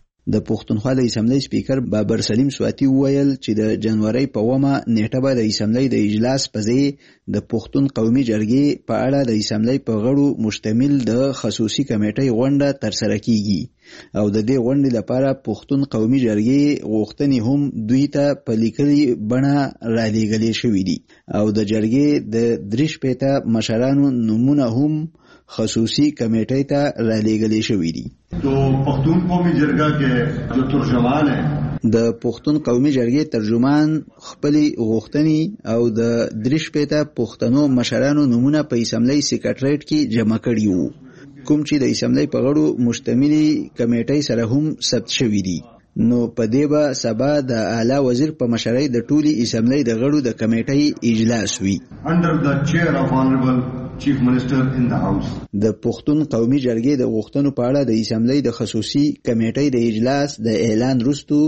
Speaker 22: د پښتونخوا د اسمبلی سپیکر بابر سلیم سواتی وویل چې د جنوري په اومه نیټه به د اسمبلی د اجلاس په ځای د پښتون قومي جرګې په اړه د اسمبلی په غړو مشتمل د خصوصي کمیټې غونډه ترسره کیږي او د دې غونډې لپاره پښتون قومي جرګې غوښتنې هم دوی ته په لیکلي بڼه رالیږلې شوې دي او د جرګې د دریش پېته مشرانو نومونه هم خصوصي کمیټې ته رالیږلې شوې دي.
Speaker 10: تو پښتون قومي جرګه کې جو ترجمان ہے
Speaker 22: د پښتون قومي جرګې ترجمان خپل غوښتنې او د دریش پېته پښتنو مشرانو نومونه په اسمبلی سیکریټریټ کې جمع کړي وو، کوم چې د اسمبلی په غړو مشتملي کمیټې سره هم ثبت شوي دي. نو په دې به سبا د اعلی وزیر په مشرۍ د ټولي اسمبلی د غړو د کمیټې اجلاس وي.
Speaker 10: انډر د چیر اف آنریبل چیف منسٹر ان د هاوس.
Speaker 22: د پښتون قومي جرګې د غوښتنو په اړه د اسمبلی د خصوصي کمیټې د اجلاس د اعلان وروسته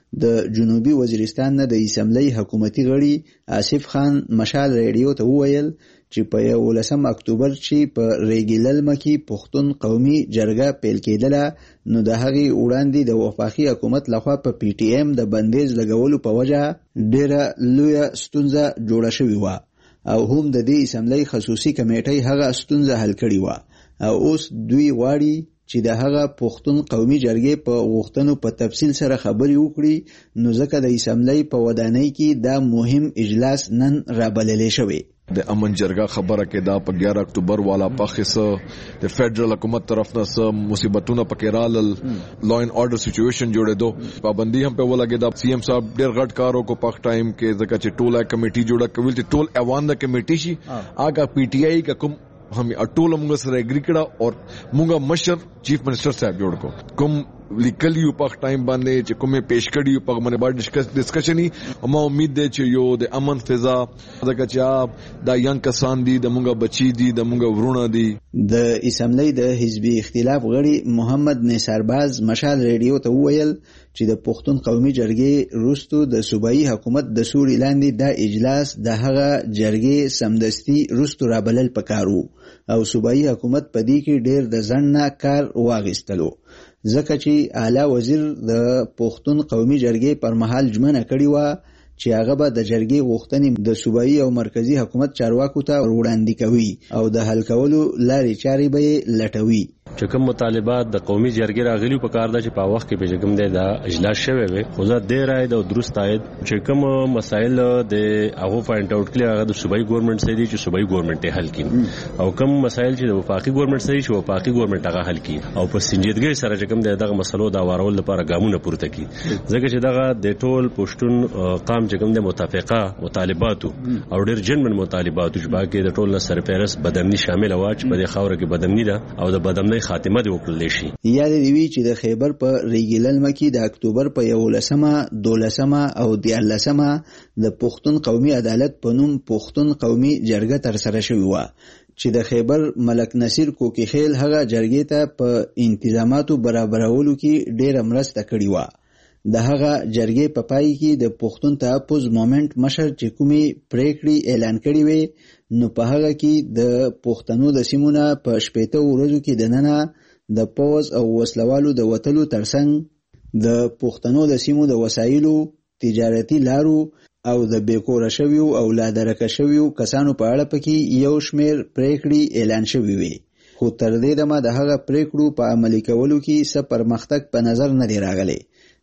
Speaker 22: د جنوبي وزیرستان نه د اسمبلی حکومتي غړي آصف خان مشال ریډیو ته وویل چې په یولسم اکتوبر چې په ریګیللمه کې پښتون قومي جرګه پیل کېدله نو د هغې وړاندې د وفاقي حکومت لخوا په پی ټی ایم د بندیز لګولو په وجه ډېره لویه ستونزه جوړه شوې وه او هم د دې اسمبلی خصوصي کمیټې هغه ستونزه حل کړې وه او اوس دوی غواړي چې د هغه پښتون قومي جرګې په غوښتنو په تفصیل سره خبرې وکړي نو ځکه د اسمبلی په ودانۍ کې دا مهم اجلاس نن رابللی شوی.
Speaker 23: د امن جرګه خبره کې دا په ګیارہ اکتوبر والا پخې سه د فدرل حکومت طرف نه سه مصیبتونه پکې رالل، لا اینڈ آرډر سچویشن جوړېدو، پابندي هم په ولګې دا سی ایم صاحب ډېر غټ کارو کو پخ ټایم کې ځکه چې ټوله کمیټي جوړه کوي چې ټول ایوان د کمیټي شي آګه پی ټی آئی کا کوم هم ټول موږ سره اګری کړه او موږ مشر چیف منسٹر صاحب جوړ کو کوم لیکلی یو پخ ټایم باندې چې کومه پیش کړي یو په باندې ډسکس ډسکشنی او ما امید ده چې یو د امن فضا دغه چې دا ینګ کسان دي د مونږه بچی دي د مونږه ورونه دي.
Speaker 22: د اسمبلی د حزبي اختلاف غړي محمد نثارباز مشال ریډیو ته وویل چې د پښتون قومي جرګې روستو د صوبایي حکومت د سوري لاندې د اجلاس د هغه جرګې سمدستي روستو رابلل پکارو او صوبایي حکومت په دې کې ډېر د ځنه کار واغستلو ځکه چې اعلی وزیر د پښتون قومي جرګې پر مهال ژمنه کړې وه چې هغه به د جرګې غوښتنې د صوبایي او مرکزی حکومت چارواکو ته وړاندې کوي او د حل کولو لارې چارې به یې لټوي.
Speaker 24: چې کوم مطالبات د قومي جرګې راغلي په کار ده چې په وخت کې به کوم دی دا اجلاس شوی وي خو زه ډېر راید او درست آید چې کوم مسایل د هغه پوینټ آوټ کړي هغه د صوبایي ګورنمنت سره دي چې صوبایي ګورنمنت یې حل کړي او کوم مسایل چې د وفاقي ګورنمنت سره دي چې وفاقي ګورنمنت هغه حل کړي او په سنجیدګۍ سره چې کوم دی دغه مسلو دا وارول لپاره ګامونه پورته کړي ځکه چې دغه د ټول پښتون قام چې کوم دی متفقه مطالباتو او ډېر جنمن مطالباتو چې باقي د ټول سرپرست بدمني شامل و چې په دې خاوره کې بدمني ده او د بدمنۍ خاتمه دی وکړل شي.
Speaker 22: یاد دی وی چې د خیبر په ریګیللمه کې د اکتوبر په یولسمه دولسمه او دیارلسمه د پښتون قومي عدالت په نوم پښتون قومي جرګه ترسره شوې وه چې د خیبر ملک نصیر کوکیخیل هغه جرګې ته په انتظاماتو برابرولو کې ډېره مرسته کړې وه. د هغه جرګې په پای کې د پښتون تحفظ مومنټ مشر چې کومې پریکړې اعلان کړې وې نو په هغه کې د پښتنو د سیمونه په شپېته ورځو کې دننه د پوز او وسلوالو د وتلو ترڅنګ د پښتنو د سیمو د وسایلو تجارتي لارو او د بیکوره شویو او لادرکه شویو کسانو په اړه پکې یو شمیر پریکړې اعلان شوې وي خو تر دې دمه د هغه پریکړو په عملي کولو کې څه پرمختګ په نظر نه دی راغلی.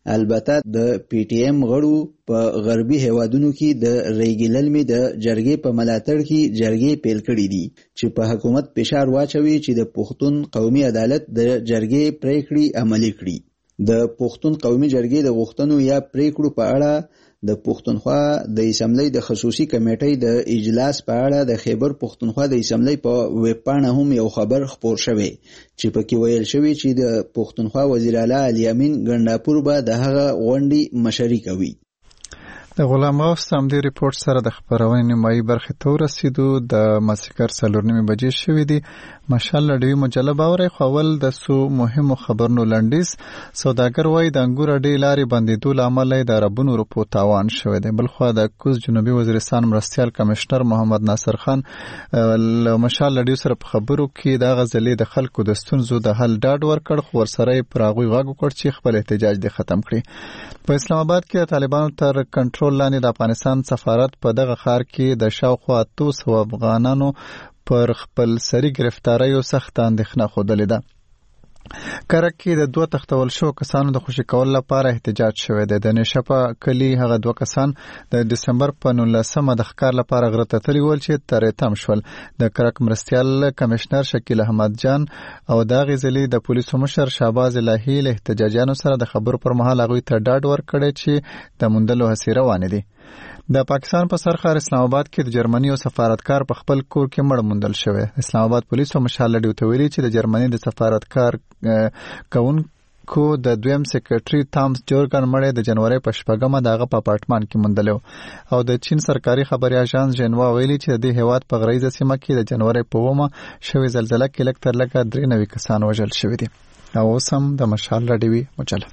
Speaker 22: البته د پی ټی ایم غړو په غربي هیوادونو کې د ریګیلل می د جرګې په ملاتړ کې جرګې پیل کړې دي چې په حکومت فشار واچوي چې د پښتون قومي عدالت د جرګې پریکړې عملي کړي. د پښتون قومي جرګې د غوښتنو یا پریکړو په اړه د پښتونخوا د اسمبلی د خصوصي کمیټې د اجلاس په اړه د خیبر پښتونخوا د اسمبلی په ویب پاڼه هم یو خبر خپور شوی چې پکې ویل شوی چې د پښتونخوا وزیر اعلی علي امین ګنداپور به د هغه غونډې مشري کوي.
Speaker 1: د غلام غوث همدې ریپورت سره د خبرونې نیمایي برخې ته ورسېدو. د مازدیګر څلور نیمې بجې شوې دي. مشال لډوي مجله باورې خو اول د څو مهمو خبرونو لنډیز. سوداګر وایي د انګور اډې لارې بندېدو له امله د اربونو روپو تاوان شوی دی. بلخوا د کوز جنوبي وزیرستان مرستیال کمشنر محمد ناصر خان له مشال لډوي سره په خبرو کې د غزلې د خلکو د ستونزو د حل ډاډ ورکړ، خو ورسره یې پر هغوی غږ وکړ چې خپل احتجاج دې ختم کړي. په اسلام آباد کې د طالبانو تر کنټرول لاندې د افغانستان سفارت په دغه ښار کې د شاوخوا اتو سوه افغانانو پر خپل سري ګرفتاریو سخته اندېښنه ښودلې ده. کرک کې د دوه تښتول شوو کسانو د خوشي کولو لپاره احتجاج شوی دی. د نشپه کلي هغه دوه کسان د دسمبر په نولسمه د ښکار لپاره غره ته تللي ول چې ترې تم شول. د کرک مرستیال کمشنر شکیل احمد جان او د هغې ضلعې د پولیسو مشر شهباز الهي له احتجاجیانو سره د خبرو پر مهال هغوی ته ډاډ ورکړی چې د موندلو هڅې روانې دي. د پاکستان په سرخار اسلام آباد کې د جرمني او سفارتکار په خپل کور کې مړ موندل شوی. اسلام آباد پولیسو مشال لډیو ته ویلي چې د جرمني د سفارتکار کوونکو د دویم سیکریټري تامس جورګن مړی د جنوري په شپږمه د هغه په اپارټمان کې موندلی او د چین سرکاري خبري اژانس ژنوا ویلي چې د دې هیواد په غرایزه سیمه کې د جنوري په اوومه شوې زلزله کې لږ تر لږه درې نوي کسان وژل شوي دي. او اوس هم د مشال لډیوي مجله.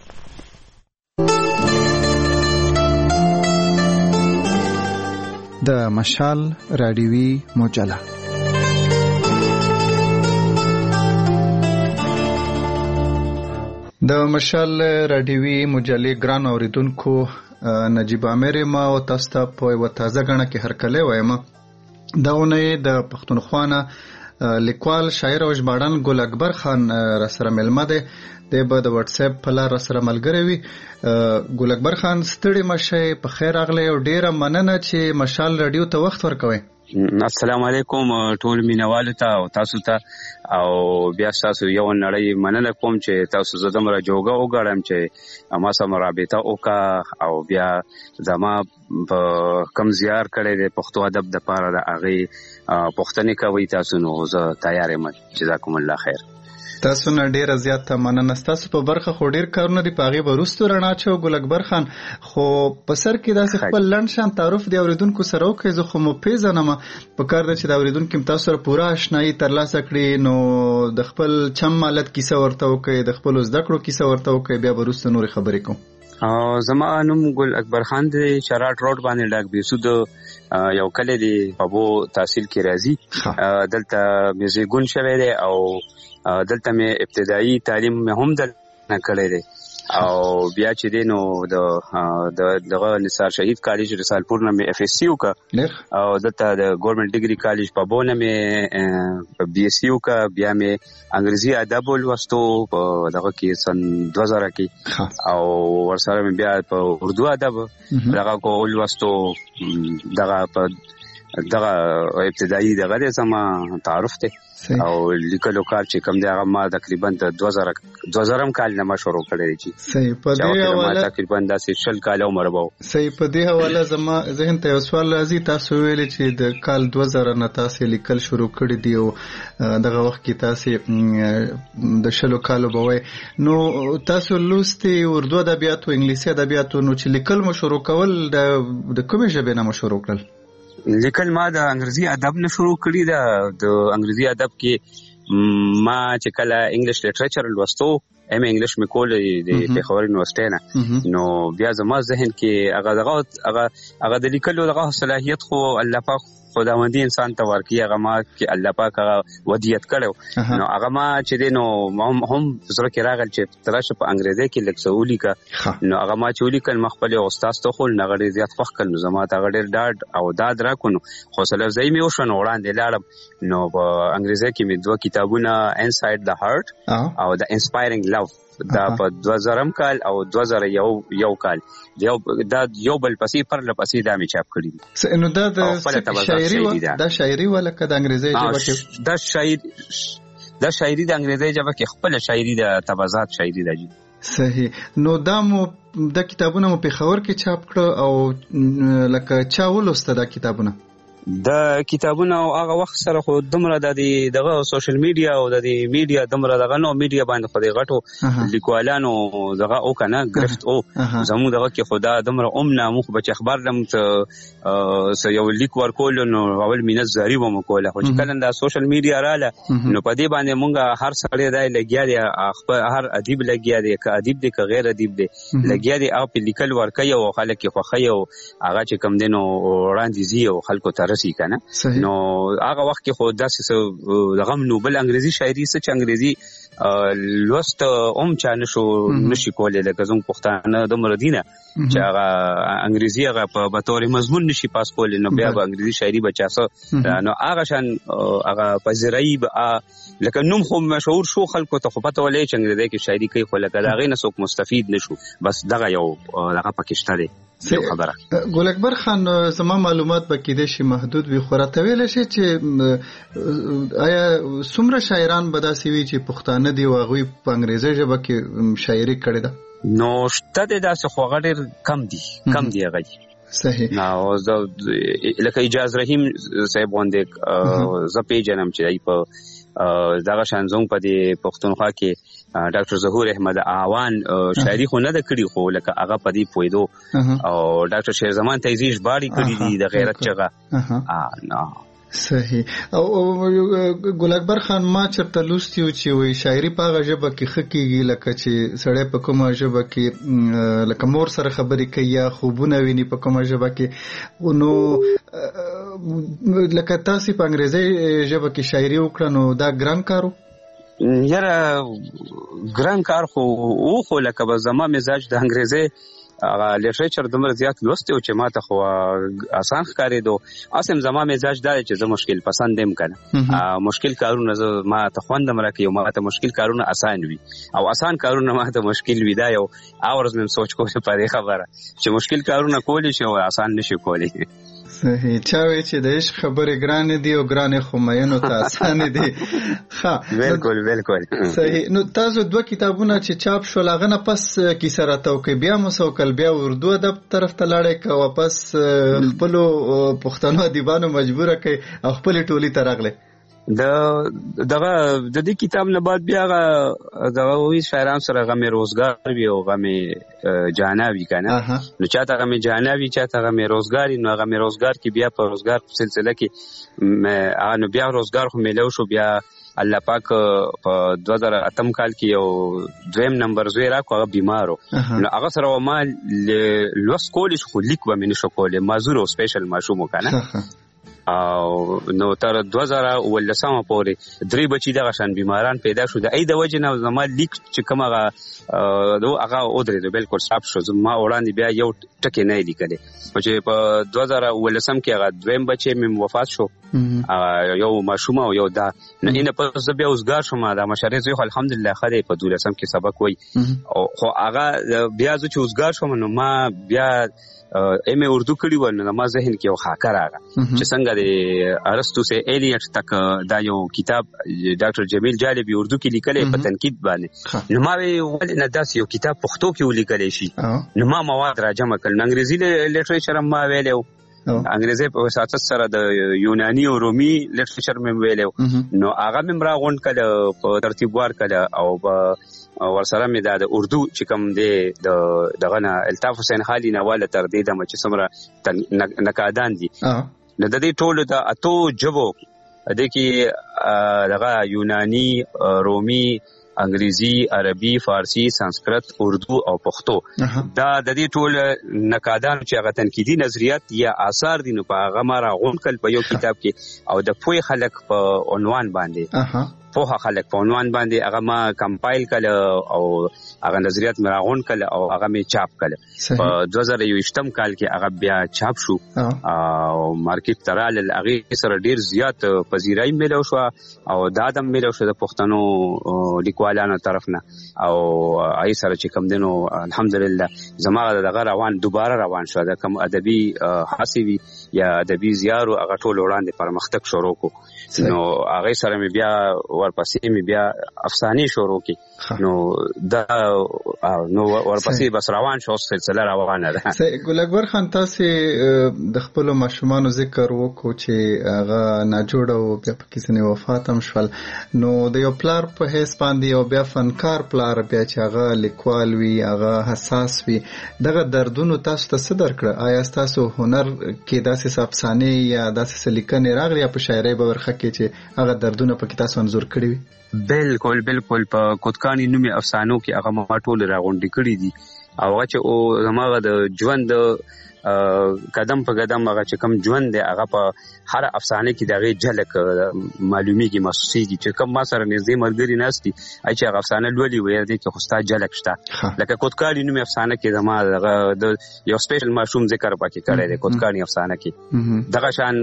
Speaker 1: د مشال رادیوي مجله. د مشال رادیوي مجلې ګران اوریدونکو، نجیب امیر ما او تاسو ته په یوه تازه غڼه کې هرکلی وایم. دا اونۍ د پښتونخوا نه لیکوال، شاعر او ژباړن ګل اکبر خان را سره مېلمه دی. دی به د وټس اپ په لار را سره ملګری وي. ګل اکبر خان ستړي مه شئ، په خیر راغلی او ډېره مننه چې مشال رادیو ته وخت ورکوئ.
Speaker 2: السلام علیکم ټول مینوالو ته او تاسو ته، او بیا تاسو یو نړۍ مننه کوم چې تاسو زه دومره جوګه وګڼم چې ما سره رابطه وکړه او بیا زما په کم زیار کړی دی پښتو ادب دپاره د هغې پوښتنې کوئ تاسو، نو زه تیار یم. جزاکم الله خیر.
Speaker 1: تاسو نه ډیره زیاته مننه. ستاسو په برخه خو ډیر کارونه دي، په هغې به وروستو رڼا اچوو. ګل اکبر خان، خو په سر کې داسې خپل لنډ شان تعارف د اورېدونکو سره وکړئ. زه خو مو پېژنم، په کار ده چې د اورېدونکي هم تاسو سره پوره اشنایي ترلاسه کړي. نو د خپل چم مالت کیسه ورته وکړئ، د خپلو زده کړو کیسه ورته وکړئ، بیا به وروسته نورې خبرې کوم.
Speaker 2: زما نوم ګل اکبر خان دی، شراټ روډ باندې ډاک بیسود یو کلی دی، پبو تحصیل کې راځي. دلته مې زیږون شوی دی او دلته مې ابتدایي تعلیم مې هم دلته کړی دی. او بیا چې دی نو د دغه نثار شهید کالج رسالپور نه مې اف ایس سی وکړه او دلته د ګورنمنت ډیګري کالج پبو نه مې بی ایس سی وکړه. بیا مې انګریزي ادب ولوستو په دغه کې سن دوه زره کې، او ورسره مې بیا په اردو ادب دغه کو ولوستو. دغه په دغه ابتدایي دغه دی زما تعارف دی او لیکلو کار چې کوم دی هغه ما تقریبا د دوه زره دوه زره کال نه ما شروع کړی دی.
Speaker 1: صحیح. په دې حواله
Speaker 2: تقریبا داسې شل کال عمر به.
Speaker 1: صحیح. په دې حواله زما ذهن ته یو سوال راځي. تاسو ویلې چې د کال دوه زره نه تاسې لیکل شروع کړي دي او دغه وخت کې تاسې د شلو کالو به وایي، نو تاسو لوستي اردو ادبیات او انګلیسي ادبیات، نو چې لیکل مو شروع کول د کومې ژبې نه مو شروع کړل؟
Speaker 2: لیکل ما د انګریزي ادب نه شروع کړی ده. د انګریزي ادب کې ما چې کله انګلیش لټریچر لوستو، ایم انګلیش مې کول د پیښور یونیورسټۍ نه، نو بیا زما ذهن کې هغه دغه هغه هغه د لیکلو دغه صلاحیت خو الله پاک خداوندي انسان ته ورکړي. هغه ما کې الله پاک هغه ودیت کړو، نو هغه ما چې دی نو هم هم زړه کې راغل چې تراشه په انګریزي کې لږ څه ولیکه. نو هغه ما چې ولیکل ما خپل استاد ته خول نه غړي زیات خوښ کړ، نو زما ته غړي ډاډ او داد راکو. نو حوصله افزایي مې وشوه، نو وړاندې لاړم. نو په انګریزي کې مې دوه کتابونه انساید د هارت او د انسپایرینګ لو دا په دوه زره کال او دوه زره یو کال یو دا یو بل پسې پر لپسې دا می چاپ کړی
Speaker 1: نو دا د شاعري دا شاعري ولا کده انګریزي ژبه کې
Speaker 2: دا شاعر دا شاعري د انګریزي ژبه کې خپل شاعري د تبازات شاعري دی.
Speaker 1: صحیح. نو دا مو د کتابونو مو په خبر کې چاپ کړ او لکه چا ولوسته دا کتابونه؟
Speaker 2: د کتابونو هغه وخت سره خو دمره د دغه سوشل میډیا او د میډیا دمره دغه نو میډیا باندې خو د غټو لیکوالانو دغه او کنه گرفت او زمو دغه کې خدا دمره اومنه مخ بچ اخبار لم ته یو لیک ورکول نو اول مینه زری و مکوله خو چې کله د سوشل میډیا رااله نو په دې باندې مونږه هر سړی دای لګیا دی اخبار هر ادیب لګیا دی ک ادیب دی ک غیر ادیب دی لګیا دی او په لیکل ورکي او خلک خو خي او هغه چې کم دینو وړاندې زی او خلکو ته رسی کنه. نو هغه وخت کې خو داسې دغه نوبل انګریزي شاعري څه چې انګریزي لوست اوم چا نشو نشي کولای لکه زموږ پښتانه د مردینه چې هغه انګریزي هغه په تور مضمون نشي پاس کولای نو بیا به انګریزي شاعري بچاسه نو هغه شان هغه پذیرای لکه نوم خو مشهور شو خلکو ته خو پته ولې چې انګریزي کې شاعري کوي خو لکه دا غي نه څوک مستفید نشو بس دغه یو دغه پاکستان دی یو خبره.
Speaker 1: ګل اکبر خان زما معلومات به کېدې شي محدود وي خو راته ویل شي چې آیا څومره شاعران به داسې وي چې پښتانه دي او هغوی په انګریزي ژبه کې شاعري کړې ده؟
Speaker 2: نو شته دی داسې خو هغه ډېر کم دي کم دي هغه دي.
Speaker 1: صحیح.
Speaker 2: نو لکه اجاز رحیم صاحب غوندې زه پیژنم چې په دغه شان زموږ په دې پښتونخوا کې ډاکټر ظهور احمد اعوان شاعري خو نه د کړي خو لکه هغه په دې پویدو او ډاکټر شیر زمان تیزیش باړي کړي دي د غیرت چغه نه.
Speaker 1: صحیح. او ګل اکبر خان ما چرته لوستیو چې وي شاعري په هغه ژبه کې ښه کېږي لکه چې سړی په کومه ژبه کې لکه مور سره خبرې کوي یا خوبونه ویني په کومه ژبه کې نو لکه تاسو په انګریزي ژبه کې شاعري وکړه نو دا ګران کارو؟
Speaker 2: یاره ګران کار خو او خو لکه به زما مزاج د انګریزي هغه لیټریچر دومره زیات لوستي او چې ماته خو آسان ښکارېدو اسم زما مزاج دا چې زه مشکل پسند یم کنه مشکل کارونه زه ما ته خوندم راکوي او ما ته مشکل کارونه آسان وي او آسان کارونه ما ته مشکل وي دا یو اورز مم سوچ کوم په دې خبره چې مشکل کارونه کولی شي او آسان نشي کولی.
Speaker 1: صحیح. چا وی چې د عشق خبرې ګرانې دي او ګرانې خو مینو ته اسانې دي. ښه
Speaker 2: بالکل بالکل.
Speaker 1: صحیح. نو تاسو دوه کتابونه چې چاپ شول هغه نه پس کیسه راته وکړئ بیا مو سوکل بیا اردو ادب طرف ته لاړئ که واپس خپلو پښتنو ادیبانو مجبوره کړئ او خپلې ټولۍ ته راغلئ؟
Speaker 2: د دغه د دې کتاب نه بعد بیا دغه وی شاعران سره غمه روزګار وی او غمه جاناوی کنه نو چاته غمه جاناوی چاته غمه روزګاری نو غمه روزګار کې بیا په روزګار په سلسله کې نو بیا روزګار خو ملو شو بیا الله پاک په دوه زره اتم کال کې یو دویم نمبر زوی راکو هغه بیمارو نو هغه سره ما لوس کولیش خو لیک به مې نشو کولای معذور او سپیشل ماشوم کنه او نو تر دوه زره ولسمه پورې درې بچی دغه شان بیماران پیدا شو د ای د وجه نه زما لیک چې کوم هغه دو هغه اودرې بالکل صاحب شو زما وړاندې بیا یو ټکی نه لیکلې چې په دوه زره ولسم کې هغه دویم بچی مې وفات شو یو ماشوم او یو دا نه نه په زه بیا اوسګار شوم دا مشرې زه الحمدلله خدای په دولسم کې سبق وای خو هغه بیا زه چې اوسګار شوم نو ما بیا ایم اردو کړي ونه ما ذهن کې یو خاکه راغله چې څنګه د ارسطو سے ایلیټ تک دا یو کتاب ډاکټر جمیل جالبی اردو کې لیکلې په تنقید باندې نو ما ول نه داس یو کتاب پښتو کې ولیکل شي نو ما مواد را جمع کړل انګریزي لیټریچر ما ویلو انګریزي په وساتت سره د یوناني او رومي لیټریچر مې ویلو نو هغه مې راغون کړه په ترتیب وار کړه او ورسره مې د اردو چې کوم دی د دغه نه الطاف حسین خالی نواله تر دې د مچ سمره نقادان دي نو د دې ټولو د اتو جبو د کې دغه یوناني رومي انګریزي عربي فارسی سنسکرت اردو او پښتو دا د دې ټول نقادان چې هغه تنقیدي نظریات یا آثار دي نو په هغه ما راغون کړل په یو کتاب کې او د پوی خلک په عنوان باندې په خلک په عنوان باندې هغه ما کمپایل کړه او هغه نظریات مې راغونډ کړه او هغه مې چاپ کړه په دوه زره یوویشتم کال کې هغه بیا چاپ شو او مارکیټ ته راغله. هغې سره ډېر زیات پذیرایي میلاو شوه او دا هم میلاو شو د پښتنو لیکوالانو طرف نه او هغې سره چې کوم دی نو الحمدلله زما دغه روان دوباره روان شو د کوم ادبي هڅې وي یا ادبي زیار هغه ټول وړاندې پرمختګ شروع کړو نو هغې سره مې بیا ورپسې مې بیا افسانې شروع کړې نو دا نو ورپسې بس روان شو سلسله روانه ده.
Speaker 1: ګل اکبر خان تاسې د خپلو ماشومانو ذکر وکړو چې هغه ناجوړه او بیا پکې ځینې وفات هم شول نو د یو پلار په حیث باندې او بیا فنکار پلار بیا چې هغه لیکوال وي هغه حساس وي دغه دردونو تاسو ته څه درکړه؟ آیا ستاسو هنر کې داسې افسانې یا داسې لیکنې راغلي یا په شاعرۍ په برخه کې چې هغه دردونه پکې تاسو انځور کړي وي؟
Speaker 2: بالکل بالکل په کوتکانی نومي افسانو کې هغه ما ټول راغونډې کړي دي او هغه چې او زموږ د ژوند قدم په قدم هغه چې کوم ژوند دی هغه په هر افسانه کې دغه جلک معلومیږي محسوسيږي چې کوم ما سره نږدې ملګری ناشتي اې چې هغه افسانه لولي وې دي چې خوستا جلک شته لکه کوتکانی نومي افسانه کې زموږ د یو سپیشل ماشوم ذکر پکې کړی دی کوتکانی افسانه کې دغه شان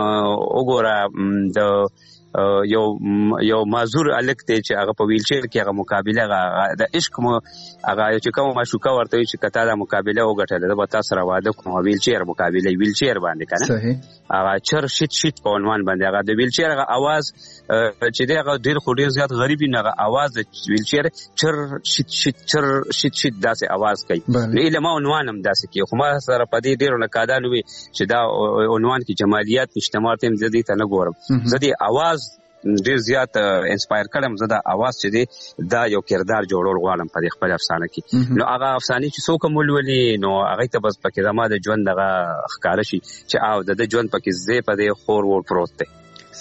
Speaker 2: وګوره د یو یو معذور الک ته چې هغه په ویلچیر کې هغه مقابله د عشق مو هغه چې کوم مشوکا ورته چې کته د مقابله وګټل د بتا سره واده کوم ویلچیر مقابله ویلچیر باندې کنه صحیح هغه چر شیت شیت په عنوان باندې هغه د ویلچیر هغه आवाज چې دغه ډیر خو ډیر زیات غریبي نه هغه आवाज د ویلچیر چر شیت شیت چر شیت شیت داسې आवाज کوي نو علما عنوان هم داسې کوي خو ما سره په دې ډیرو نکادالو وي چې دا عنوان کې جمالیات اجتماعات هم زدي ته نه ګورم زدي आवाज ډیر زیات انسپایر کړم زه دا आवाज چې دی دا یو کردار جوړول غواړم په خپل افسانه کې نو هغه افسانه چې څوک مولولي نو هغه ته بس پکې زما د ژوند دغه ښکار شي چې او د ژوند پکې زی په دې خور ور پروت دی.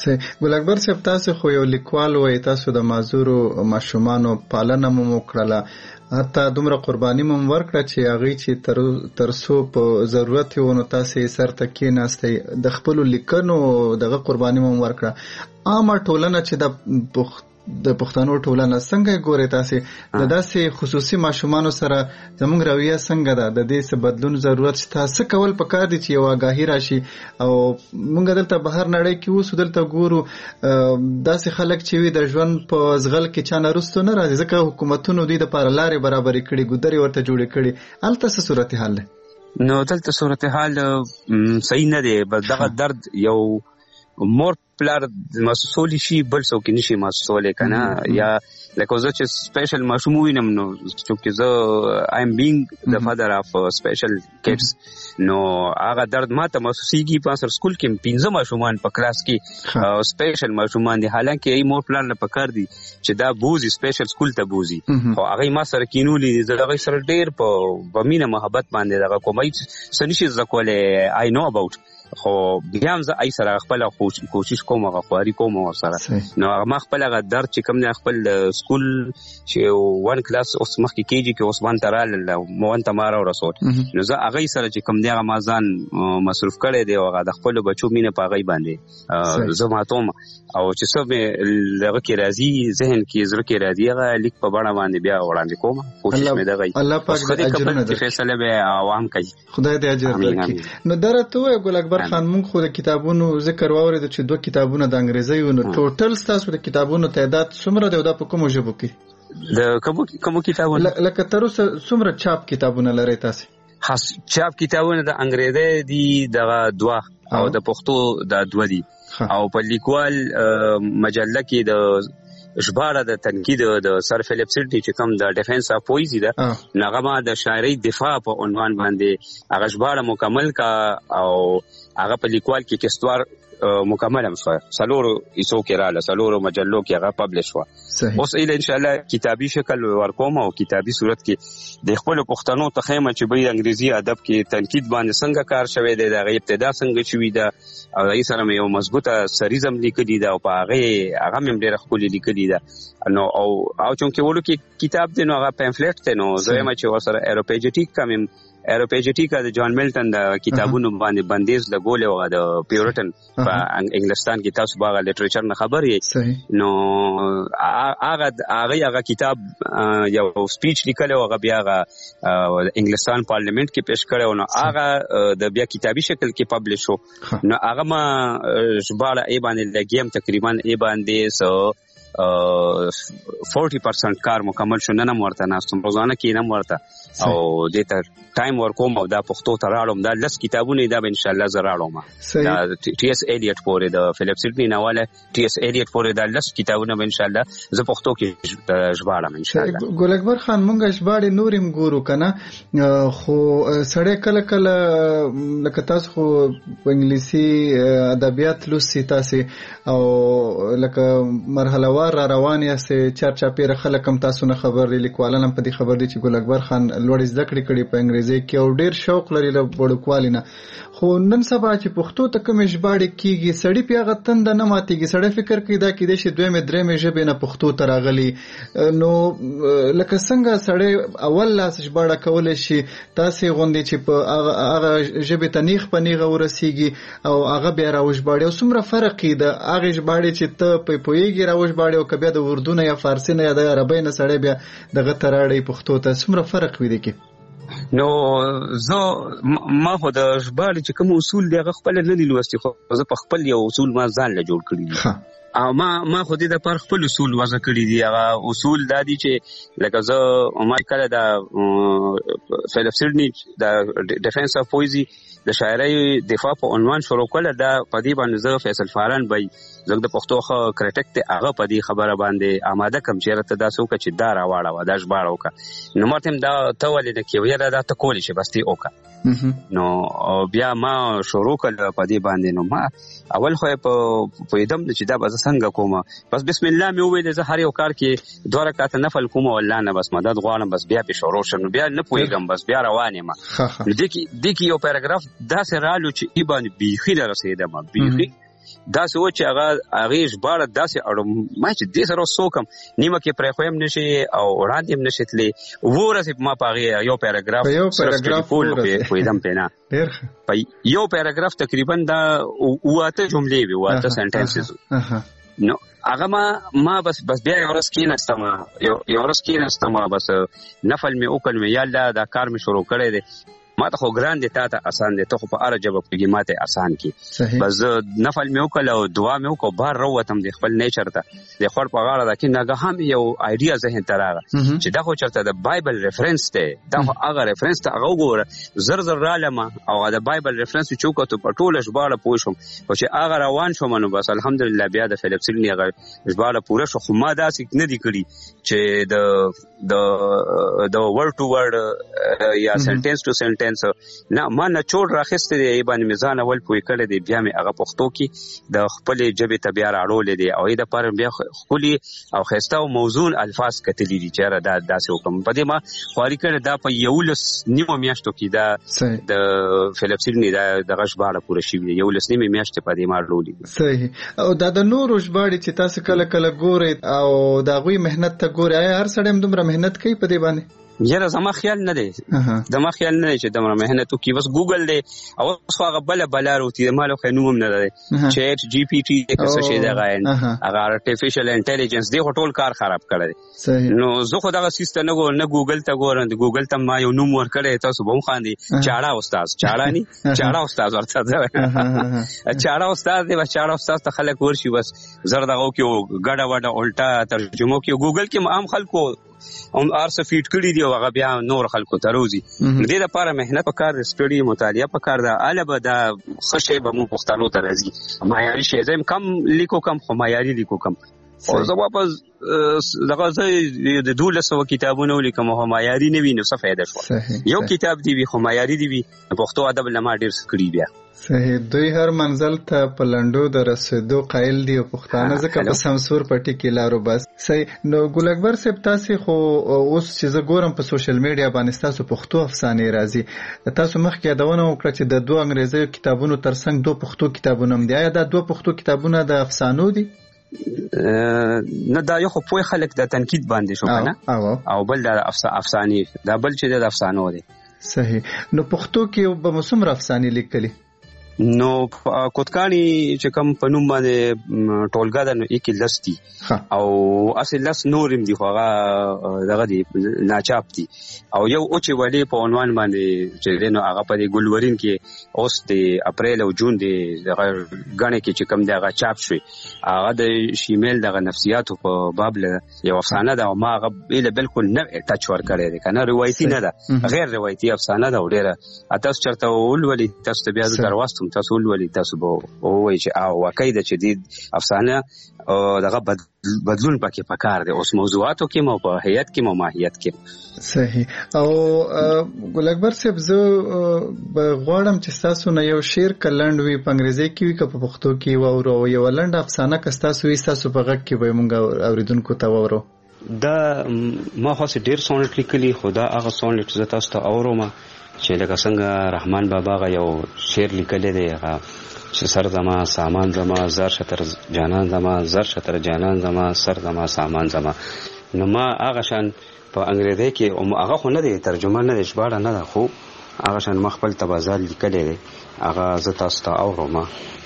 Speaker 1: ګل اکبر صاحب تاسو خو یو لیکوال وای تاسو د معذورو ماشومانو پالنه مو وکړه حتی دومره قرباني مو ورکړه چې هغه چې تر ترسو په ضرورت ونه تاسو سر تکې نهسته د خپل لیکنو دغه قرباني مو ورکړه. عامه ټولنه چې د د پښتنو ټولنه څنګه ګوري تاسو د داسې خصوصي ماشومانو سره زموږ رویه څنګه ده د دې څه بدلون ضرورت شته څه کول پکار دي چې یو آگاهی راشي او موږ دلته بهر نړۍ کې اوس دلته ګورو داسې خلک چې وي د ژوند په ځغل کې چا نه رستو نه راځي ځکه حکومتونو دوی د لپاره لارې برابرې کړي ګودري ورته جوړې کړي هلته څه صورتحال ده؟
Speaker 2: نو دلته صورتحال صحیح نه دی بس دغه درد یو مور پلار مسؤل شي بل څوک نشي مسؤل کنه یا لکه زه چې سپیشل ماشوم وینم نو چې زه آی ایم بینګ د فادر اف سپیشل کډز نو هغه درد ماته محسوسيږي په سر سکول کې پنځه ماشومان په کلاس کې سپیشل ماشومان دي حالانکه ای مور پلان نه پکار دي چې دا بوزي سپیشل سکول ته بوزي خو هغه ما سره کینولې زه هغه سره ډیر په بمینه محبت باندې دغه کومای سنشي زکولې آی نو اباوت خو بیا هم زه ای سره خپل کوشش کوم هغه خواري کوم او سره نو هغه خپل هغه درد چې کوم نه خپل سکول چې وان کلاس اوس مخکې کېږي کې اوس وان ترال مو وان تماره رسول نو زه هغه سره چې کوم دی هغه مازان مصرف کړي دی هغه د خپل بچو مینه پاغي باندې زه ماتوم او چې څه به لږه کې راځي ذهن کې زړه کې راځي هغه لیک په بڼه باندې بیا وړاندې کوم کوشش مې دغه
Speaker 1: الله پاک دې اجرونه
Speaker 2: درکړي فیصله به عوام کوي
Speaker 1: خدای دې اجر درکړي. نو درته ګل اکبر خان مونږ خو د کتابونو ذکر واورید چې دوه کتابونه د انګریزي او نو ټوټل تاسو د کتابونو تعداد څومره دی او دا په کومو ژبو کې
Speaker 2: د کومو کومو کتابونه
Speaker 1: لکه تر اوسه څومره چاپ کتابونه لري تاسو؟
Speaker 2: خاص چاپ کتابونه د انګریزي دي د دوه او د پښتو د دوه دي او په لیکوال مجله کې د ژباړه د تنقید د سر فلیپ سیډنی چې کوم د ډیفنس اف پویزي ده نغمه د شاعري دفاع په عنوان باندې هغه ژباړه مکمل کا او هغه په لیکوال کې کستوار مکمل هم شو سلورو ایسو کې رااله سلورو مجلو کې هغه پبلش شو اوس ایله ان شاء الله کتابي شکل ورکوم او کتابي صورت کې د خپل پښتنو ته خیمه چې به انګریزي ادب کې تنقید باندې څنګه کار شوی دی د ابتدا څنګه شوی دی او ای سره یو مضبوطه سریزم لیکلی دا او په هغه هغه مم ډیره خپل لیکلی دا نو او او چونکه ورو کې کتاب دی نو هغه پمفلټ ته نو زه ما چې وسره ایروپیجټیک کوم ایروپیجیټیکا د جان ملټن د کتابونو باندې بندیز لګول او د پیورټن په انګلستان کې تاسو باغ لټریچر نه خبر یې نو هغه هغه هغه کتاب یو سپیچ لیکل او هغه بیا هغه انګلستان پارلیمنت کې پیش کړو نو هغه د بیا کتابي شکل کې پبلش شو نو هغه ما ژباړه ای باندې لګیم تقریبا ای باندې سو forty percent کار مکمل شو نه ورته ناستم روزانه کې نه ورته او د ته ټایم ورکوم او دا پښتو ته راړم دا لس کتابونه دا به ان شاء الله زراړم دا ټي اس ایلیټ پورې د فلیپ سیډنی ناواله ټي اس ایلیټ پورې دا لس کتابونه به ان شاء الله زه پښتو کې ژباړم ان شاء الله.
Speaker 1: ګل اکبر خان مونږ ژباړې نورم ګورو کنه خو سړی کله کله لکه تاسو خو په انګلیسي ادبیات لوستي تاسو او لکه مرحله وار را روان یاست چرچا پیر خلک هم تاسو نه خبر لیکوالان هم په دې خبر دي چې ګل اکبر خان لوړ زده کړې کړې په انګریزي کې او ډیر شوق لري له وړوکوالي نه خو نن سبا چې پښتو ته کوم ژباړې کیږي سړی پیغه تند نه ماتيږي سړی فکر کوي دا کې د شي دوه مې درې مې ژبه نه پښتو ته راغلي نو لکه څنګه سړی اول لاس ژباړه کول شي تاسو غوندي چې په هغه ژبه تنیخ پنیغه ورسیږي او هغه بیا راوژباړي او څومره فرق دی هغه ژباړې چې ته په پویږي راوژباړي او کبه د اردو نه یا فارسی نه یا د عربی نه سړی بیا دغه تراړي پښتو ته څومره فرق وي دی کې
Speaker 2: نو زه ما خو د ژباړې چې کوم اصول دی هغه خپل نه دي لوستي خو زه په خپل یو اصول ما ځان له جوړ کړی دي او ما ما خو دې د پر خپل اصول وضع کړی دي هغه اصول دا دي چې لکه زه ما کله د فلیپ سیډنی د ډیفنس اف پویزي د شاعرۍ دفاع په عنوان شروع کړل دا په دې باندې زه فیصل فاران بای زګ د پښتو خو کرټیک ته هغه په دې خبره باندې آماده کم چیرته دا څوک چې دا راواړه و دا ژباړه وکړه نو مرته دا ته ولې د کیو یاره دا ته کولی شي بس تی وکړه نو بیا ما شروع کړل په دې باندې نو ما اول خو په په دم چې دا به څنګه کومه بس بسم الله مې وویل زه هر یو کار کې دوه رکعات نفل کوم والله نه بس مدد غواړم بس بیا په شروع شنو بیا نه پويګم بس بیا روانه ما دې کې دې کې یو پیراګراف دا سرالو چې ای باندې بیخي رسیدم بیخي دا سو چې هغه هغه ژباړه داسې اړم ما چې دې سره سوکم نیمه کې پرې خویم نشي او وړاندې هم نشتلې ورسې ما پاغه یو پیراګراف
Speaker 1: یو پیراګراف
Speaker 2: په دې پینا په یو پیراګراف تقریبا دا واته جملې وي واته سنټنسز نو هغه ما ما بس بس بیا یو ورځ کې نستم یو یو ورځ کې نستم بس نفل مې وکړ مې یالدا دا کار مې شروع کړی دی ما ته خو ګران دي تا ته آسان دي ته خو په ارجب کې ماته آسان کی بس نفل مې وکړ او دعا مې وکړ بهر وروتم د خپل نیچر ته د خپل په غاړه ده کې ناګه هم یو ایډیا ذهن ته راغله چې دا خو چرته د بایبل ریفرنس ته دا خو هغه ریفرنس ته هغه وګوره زر زر رالم او د بایبل ریفرنس چې چوکته په ټوله ژباړه پوښوم او چې هغه روان شوم نو بس الحمدلله بیا د فلیپ سیډنی هغه ژباړه پوره شو خو ما داسې نه دی کړی چې د د د ورډ ټو ورډ یا سنټنس ټو سنټنس نه ما نه چور راخسته دی باندې میزان اول پوي کړی دی بیا مې هغه پښتو کې د خپل جبه ته بیا راړول دي او دا پر بیا خولي او خسته او موزون الفاظ کتلی دي چې دا داسې حکم په دې ما خواري کړی دا په یو لس نیمه میاشتو کې دا د فلیپ سیډنی دا د غشباړه پوره شي یو لس نیمه میاشت په دې ما رولې
Speaker 1: صحیح او دا د نور ژباړې چې تاسو کله کله ګورئ او دا غوي مهنت ته ګورئ هر سړی هم دومره مهنت کوي په دې باندې
Speaker 2: یاره زما خیال نه دی زما خیال نه دی چې دمره مهنت وکي بس ګوګل دی او اوس هغه بل بلارو تی مالو خنوم نه دی چیټ جی پی ټی څه شي دا غاین هغه ارتفیشل انټيليجنس دی ټول کار خراب کړی نو زه خو دا سیستم نه ګور نه ګوګل ته ګورم د ګوګل ته ما یو نوم ور کړی تاسو به خاندي چاړه استاد چاړه ني چاړه استاد ورته چاړه استاد دی چاړه استاد ته خلک ورشي بس زر دغه کې ګډه وډه الټا ترجمه کې ګوګل کې عام خلکو هم ارسه فیټ کړی دی او هغه بیا نور خلکو ته روزي دې لپاره مهنت وکړ سټډي مطالعه وکړ دا البته دا خشه به مو پښتنو ته راځي معیاري شی زم کم لیکو کم خو معیاري لیکو کم او زه واپس دغه زه د دولسو کتابونو لیکم خو معیاري نه وینم څه فائدہ شو یو کتاب دی خو معیاري دی پښتو ادب لمه ډیر سکړي بیا
Speaker 1: صحیح دوی هر منزل ته پلندو د رسیدو قائل دی او پښتانه ځکه په سمسور پټی کې لارو بس صحیح نو ګل اکبر صاحب تاسو خو اوس چې زه ګورم په سوشل میډیا باندې تاسو پښتو افسانې راځي تاسو مخکې یادونه وکړه چې د دوه انګریزي کتابونو ترڅنګ دوه پښتو کتابونه هم دي آیا دا دوه پښتو کتابونه د افسانو دي
Speaker 2: نه دا یو خو په خلک د تنقید باندې شو کنه او بل د افسانې دا بل چې د افسانو دي
Speaker 1: صحیح. نو پښتو کې به موسم افسانې لیکلي
Speaker 2: نو کوتکانی چې کوم په نوم باندې ټولګه ده نو یک لستی او اصل لس نورم دی خو هغه دغه دی ناچاپ دی او یو او چې ولی په عنوان باندې چې نو هغه په ګلورین کې اوس د اپریل او جون دی دغه غاڼه کې چې کوم دی هغه چاپ شوی هغه د شیمیل دغه نفسیاتو په باب له یو افسانه ده او ما هغه بالکل نه ټچ ور کړی دی کنه روایتي نه ده غیر روایتي افسانه ده ډیره تاسو چرته ولولي تاسو بیا درواستم تاسو ولولي تاسو به وایي چې او واقعي ده چې د افسانه دغه بدلون پکې پکار دی اوس موضوعاتو کې مو په هيئت کې مو ماهیت کې
Speaker 1: صحیح. او ګل اکبر صاحب زه غواړم چې تاسو نه یو شعر کلند وي په انګریزي کې وي که په پښتو کې وورو یو لنډ افسانه که تاسو وي تاسو په غږ کې به موږ اوریدونکو ته وورو.
Speaker 2: دا ما خو ډیر سونټ لیکلي خدا هغه سونټ چې تاسو ته اورم چې لکه څنګه رحمان بابا غا یو شعر لیکلی دی هغه چې سر زما سامان زما زر شتر جانان زما زر شتر جانان زما سر زما سامان زما نو ما هغه شان په انګریزي کې او هغه خو نه دی ترجمه نه دی ژباړه نه ده خو هغه شان مخبل تبازل لیکلی دی هغه زه تاسو ته اورم.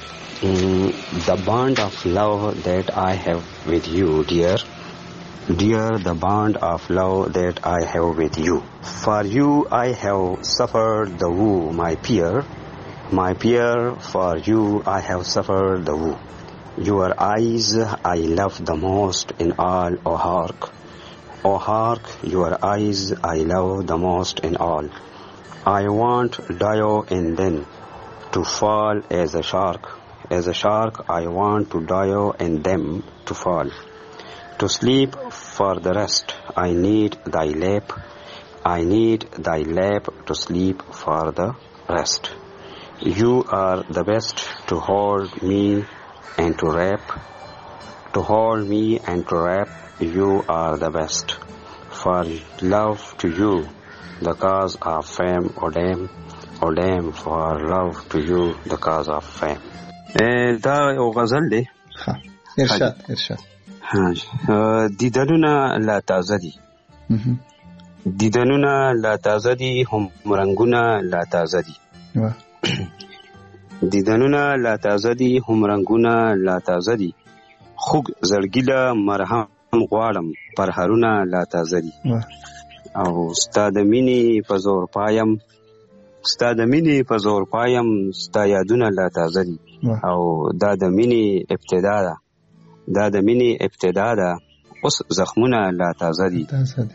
Speaker 2: The bond of love that I have with you dear Dear, the bond of love that I have with you. For you I have suffered the woo, my peer. My peer, for you I have suffered the woo. Your eyes I love the most in all, O hark. O hark, your eyes I love the most in all. I want Dio in them to fall as a shark. As a shark I want to Dio in them to fall. To sleep for the rest, I need thy lap. I need thy lap to sleep for the rest. You are the best to hold me and to wrap. To hold me and to wrap, you are the best. For love to you, the cause of fame, O damn, O damn, for love to you, the cause of fame. دا یو غزل دی.
Speaker 1: ها ارشاد ارشاد.
Speaker 2: دیدنونه لا تازه دي دیدنونه لا تازه دي هم رنگونه لا تازه دي دیدنونه لا تازه دي هم رنگونه لا تازه دي خوږ زړګیله مرهم غواړم پرهرونه لا تازه دي او ستا د مینې په زور پایم ستا د مینې په زور پایم ستا یادونه لا تازه دي او دا د مینې ابتدا ده دا د مینې ابتدا ده اوس زخمونه لا تازه دي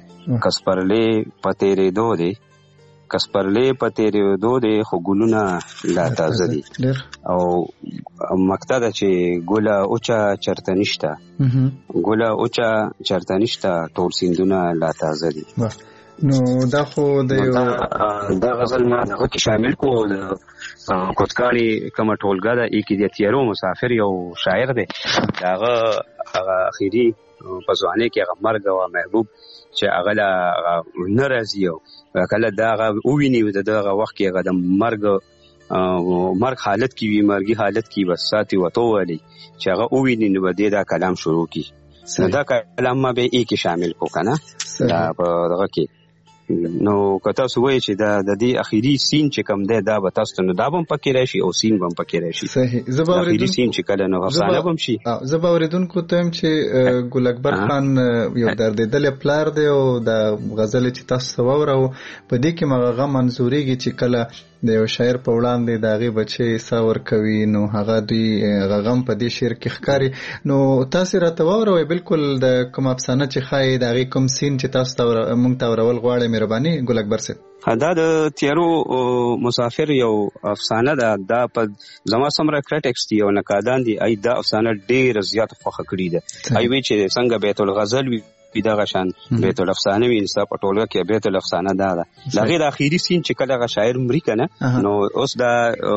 Speaker 2: کسپرلې په تېرېدو دی کسپرلې په تېرېدو دی خو ګلونه لا تازه دي او مقطع ده چې ګله اوچه چرته نشته ګله اوچه چرته نشته ټول سیندونه لا تازه دي.
Speaker 1: نو دا خو د یو
Speaker 2: دا غزل ما هغه کې شامل کو د کوتکاری کومه ټولګه ده یک د تیرو مسافر یو شاعر دی هغه هغه اخیری په ځواني کې هغه مرګ او محبوب چې هغه لا ناراضي او کله دا هغه وویني دغه وخت کې هغه د مرګ مرګ حالت کې وي مرګي حالت کې بس ساتي وته ولي چې هغه وویني نو به دا کلام شروع کی دا کلام ما به یک شامل کو کنه دا په دغه کې نو کته سوې چې دا د دې اخیری سین چې کم ده دا به تاسو نو دا بم پکې راشي او سین بم پکې راشي.
Speaker 1: صحیح. زبا
Speaker 2: اخیری سین چې کله نو افسانه بم شي
Speaker 1: زبا اوریدونکو ته هم چې ګل اکبر خان یو دردیدل پلار دی او د غزل چې تاسو وورو په دې کې مغه منزوريږي چې کله د یو شاعر په وړاندې د هغې بچی ساور کوي نو هغه دوی غغم په دې شعر کې ښکاري. نو تاسو راته واوروئ بالکل د کوم افسانه چې ښایي د هغې کوم سین چې تاسو ته موږ ته اورول غواړئ مهرباني ګل اکبر صاحب.
Speaker 2: دا د تیرو مسافر یو افسانه ده دا په زما سمره کرټکس دی او نقادان دي ای دا افسانه ډېره زیاته خوښه کړې ده ای وی چې څنګه بیت الغزل وي پیدا غشان بیت الافسانه وی انصاف پټولګه کې بیت الافسانه دا ده دا غیر اخیری سین چې کله غ شاعر مری کنه نو اوس دا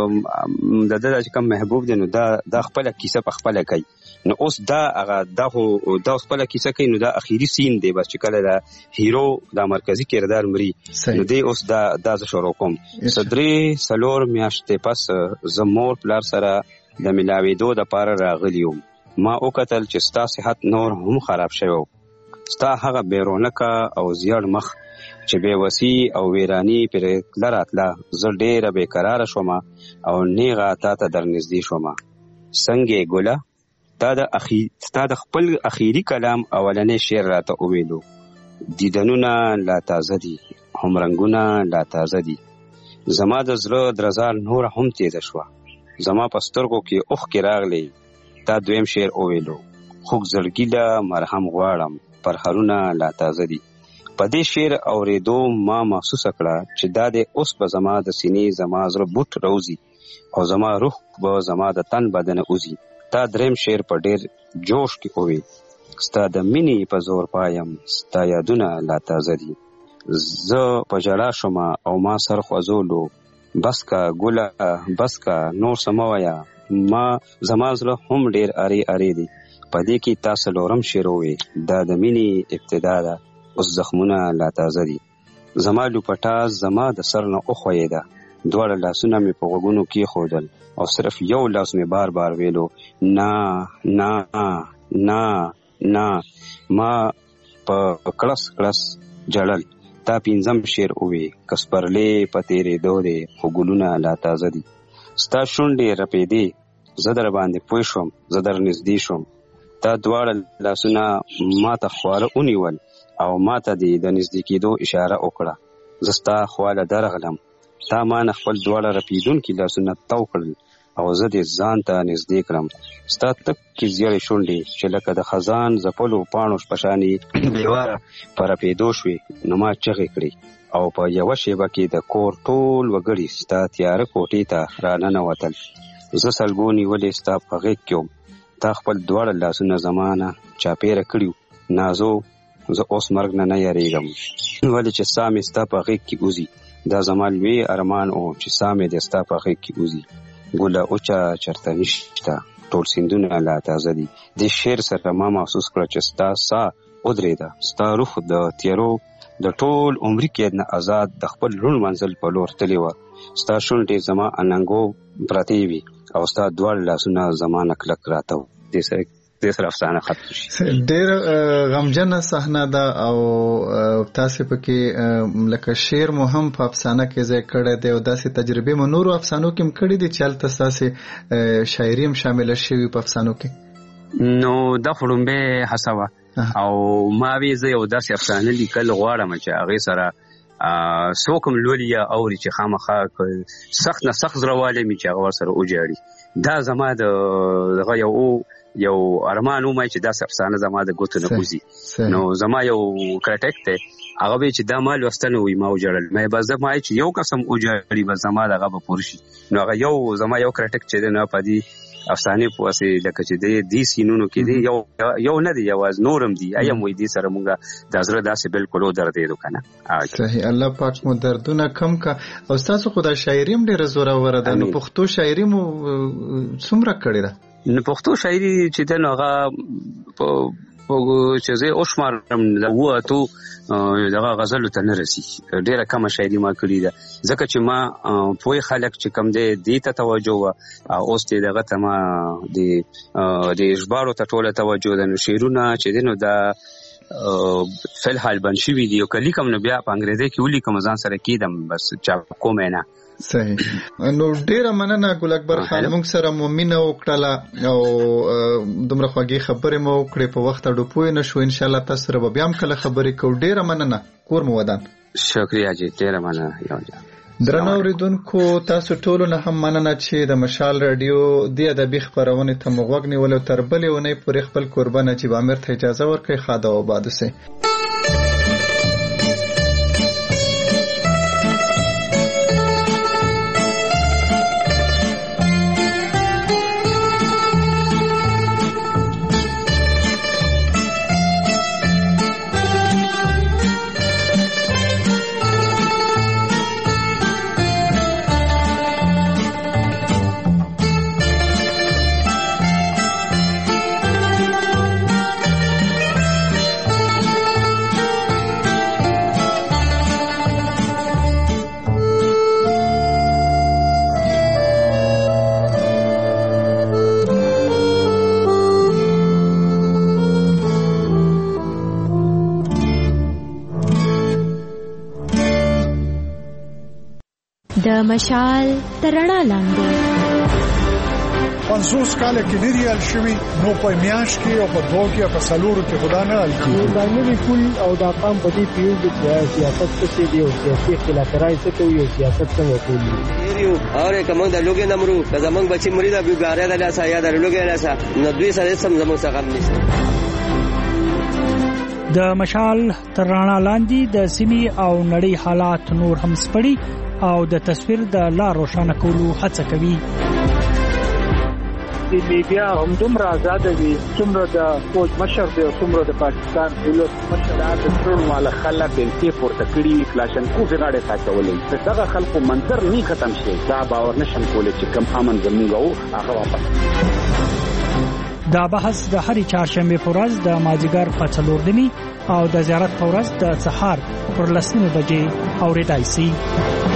Speaker 2: د د چې کوم محبوب دی نو دا د خپل کیسه په خپل کوي نو اوس دا هغه دغه د خپل کیسه کوي نو دا اخیری سین دی بس چې کله دا هیرو دا مرکزی کردار مری نو دی اوس دا د شروع کوم صدرې سلور میاشتې پس زمور پلار سره د ملاویدو د پاره راغلیو ما او قتل چې ستا صحت نور هم خراب شوی ستا هغه بیرونکه او زیړ مخ چې بې وسی او ویرانی پر لراتله زه ډېره بې قراره شوم او نیغه تا ته در نږدې شوم. څنګه ګله تا د اخی تا د خپل اخیری کلام اولنې شعر راته وویلو. دیدنونه لا تازه دي، هم رنګونه لا تازه دي. زما د زړه درزا نور هم تیزه شوه. زما په سترګو کې اوښکې راغلې. تا دویم شعر وویلو. خوږ زړګي له مرهم غواړم، پرهرونه لا تازه دي. په دې شعر اورېدو ما محسوسه کړه چې دا د اوس به زما د سینې زما زړه بوټ روزي او زما روح به زما د تن بدنه اوزي. تا دریم شعر په ډېر جوش کې ووی. ستا د مینې په زور پایم، ستا یادونه لا تازه دي. زه په ژړا شوم او ما سر خوځولو. بس کا ګله بس کا نور څه مه وایه، ما زما زړه هم ډېر ارې ارې دی. په دې کې تا څلورم شعر ووی. دا د مینې ابتدا ده، اوس زخمونه لا تازه دي. زما لوپټا زما د سر نه وښویېده. دواړه لاسونه مې په غوږونو کېښودل او صرف یو لاس مې بار بار ویلو نه نه نه نه. ما په کړس کړس جړل. تا پنځم شعر ووی. که سپرلی په تېرېدو دی خو ګلونه لا تازه دي. ستا شونډې رپېدې، زه در باندې پوه شوم، زه در نږدې شوم. تا دواړه لاسونه ما ته خواره ونیول او ما ته دې د نږدې کېدو اشاره وکړه. زه ستا خواله درغلم. تا ما نه خپل دواړه رپېدونکي لاسونه تو کړل او زه دې ځان ته نږدې کړم. ستا تکې زیړې شونډې چې لکه د خزان ځپلو پاڼو په شانې بېواره په رپېدو شوې، نو ما چغې کړې او په یوه شېبه کې د کور ټول وګړي ستا تیاره کوټې ته راننوتل. زه سلګو نیولې ستا په غېږ کې وم. تا خپل دواړه لاسونه زما نه چاپېره کړي. نازو زه اوس مرګ نه نه یېرېږم، ولې چې ساه مې ستا په غېږ کې وځي. دا زما لوی ارمان و چې ساه مې د ستا په غېږ کې وځي. ګله اوچه چرته نشته، ټول سیندونه لا تازه دي. دې شعر سره ما محسوس کړه چې ستا ساه ودرېده. ستا روح د تیارو د ټول عمري قید نه آزاد د خپل روڼ منزل په لور تللې وه. ستا شونډې زما اننګو پرتې وي او ستا دواړه لاسونه زما نه کلک راته وو. دې سره دې سره افسانه ختم شي.
Speaker 1: ډېر غمجنه صحنه ده او تاسې پکې لکه شعر مو هم په افسانه کې ځای کړی دی او داسې تجربې مو نورو افسانو کې هم کړي دي چې هلته ستاسې شاعري هم شامله شوي په افسانو کې؟
Speaker 2: نو دا خو لومبۍ هڅه وه او ما وی زه یو داسې افسانه لیکل غواړم چې هغې سره څوک هم لولي یا اوري چې خامخا سخت نه سخت زړهوالی مې چې هغه ورسره وجاړي. دا زما د دغه یو یو ارمان ومای چې داسې افسانه زما د ګوتو نه وځي. نو زما یو کرټک دی، هغه به چې دا ما لوستنه وي ما وجړل، مې به زه ما چې یو قسم وجړي به زما دغه به پوره شي. نو هغه یو زما یو کرټک چې دی نه په دې افسانې پوهسې لکه چې دی دې سینونو کې دی یو یو نه دی یوازې نورم دی ایم وایي دې سره مونږ د زړه داسې بالکل ودرېدو که نه.
Speaker 1: صحیح، الله پاک مو دردونه کم که. او ستاسو خو دا شاعري هم ډېره زوروره ده، نو پښتو شاعري مو څومره کړې ده؟
Speaker 2: نو پښتو شاعري چې دی نو هغه چې زه اوشمارم د اوه اتو دغه غزلو ته نه رسي، ډېره کمه شاعري ما کړې ده، ځکه چې ما پوه خلک چې کم دی دې ته توجه وه او اوس دې دغه ته ما د ژباړو ته ټوله توجه ده. نو شعرونه چې دی نو دا فلحال بند شوي دي او که لیکم نو بیا په انګریزي کې ولیکم ځان سره کېدم بس چاپ کوم نه.
Speaker 1: صحیح. نو ډیره مننه ګل اکبر خان، موږ سره مو مینه وکړله او دومره خوږې خبرې مو وکړې، په وخت اډو پوه نه شو. ان شاء الله تاسو سره به بیا هم کله خبرې کوو. ډیره مننه، کور مو ودان.
Speaker 2: شکریہ جی، ډیره مننه.
Speaker 1: درنو اوریدونکو، تاسو ټولو نه هم مننه چې د مشال رادیو د ادبي خپرونې ته مو غوږ نیولی او تر بلې اونۍ پورې خپل کوربه نجیب عامر ته اجازه ورکړئ. ښاد او آباد اوسئ.
Speaker 3: د مشال تر رڼا لاندې
Speaker 5: پنځوس کال کې لري الشوي نو په میاش کې او په دوه کې په سلورو کې خدا نه الکی
Speaker 6: دا نوی کول او دا قام په دې پیو د سیاست څخه دی او سیاسي خلافکارای څخه یو سیاست څنګه کوي
Speaker 7: یو اور کوم د لوګي نمرو زمنګ بچی مرید ابو ګاره د لاسه یا د لوګي لاسه نو دوی سره سم زمو څخه نشته
Speaker 25: د مشال تر رڼا لاندې د سیمې او نړۍ حالات نور هم سپړي او د تصویر د لار روښانه کولو هڅه کوي.
Speaker 6: د میډیا هم دومره آزاد وي څومره د فوج مشر دی او څومره د پاکستان دولت مشر د ټول مال خلک بلکې پورته کړي کلاشن کو غاړه ساتولې دغه خلکو منظر نه ختم شي دا باور نشم کولای چې کم امن زموږ او هغه واپس.
Speaker 25: دا بحث د هرې چهارشنبه په ورځ د مازیګر په څلور نیمې او د زیارت په ورځ د سهار پر لسمه بجې اورېدای شي.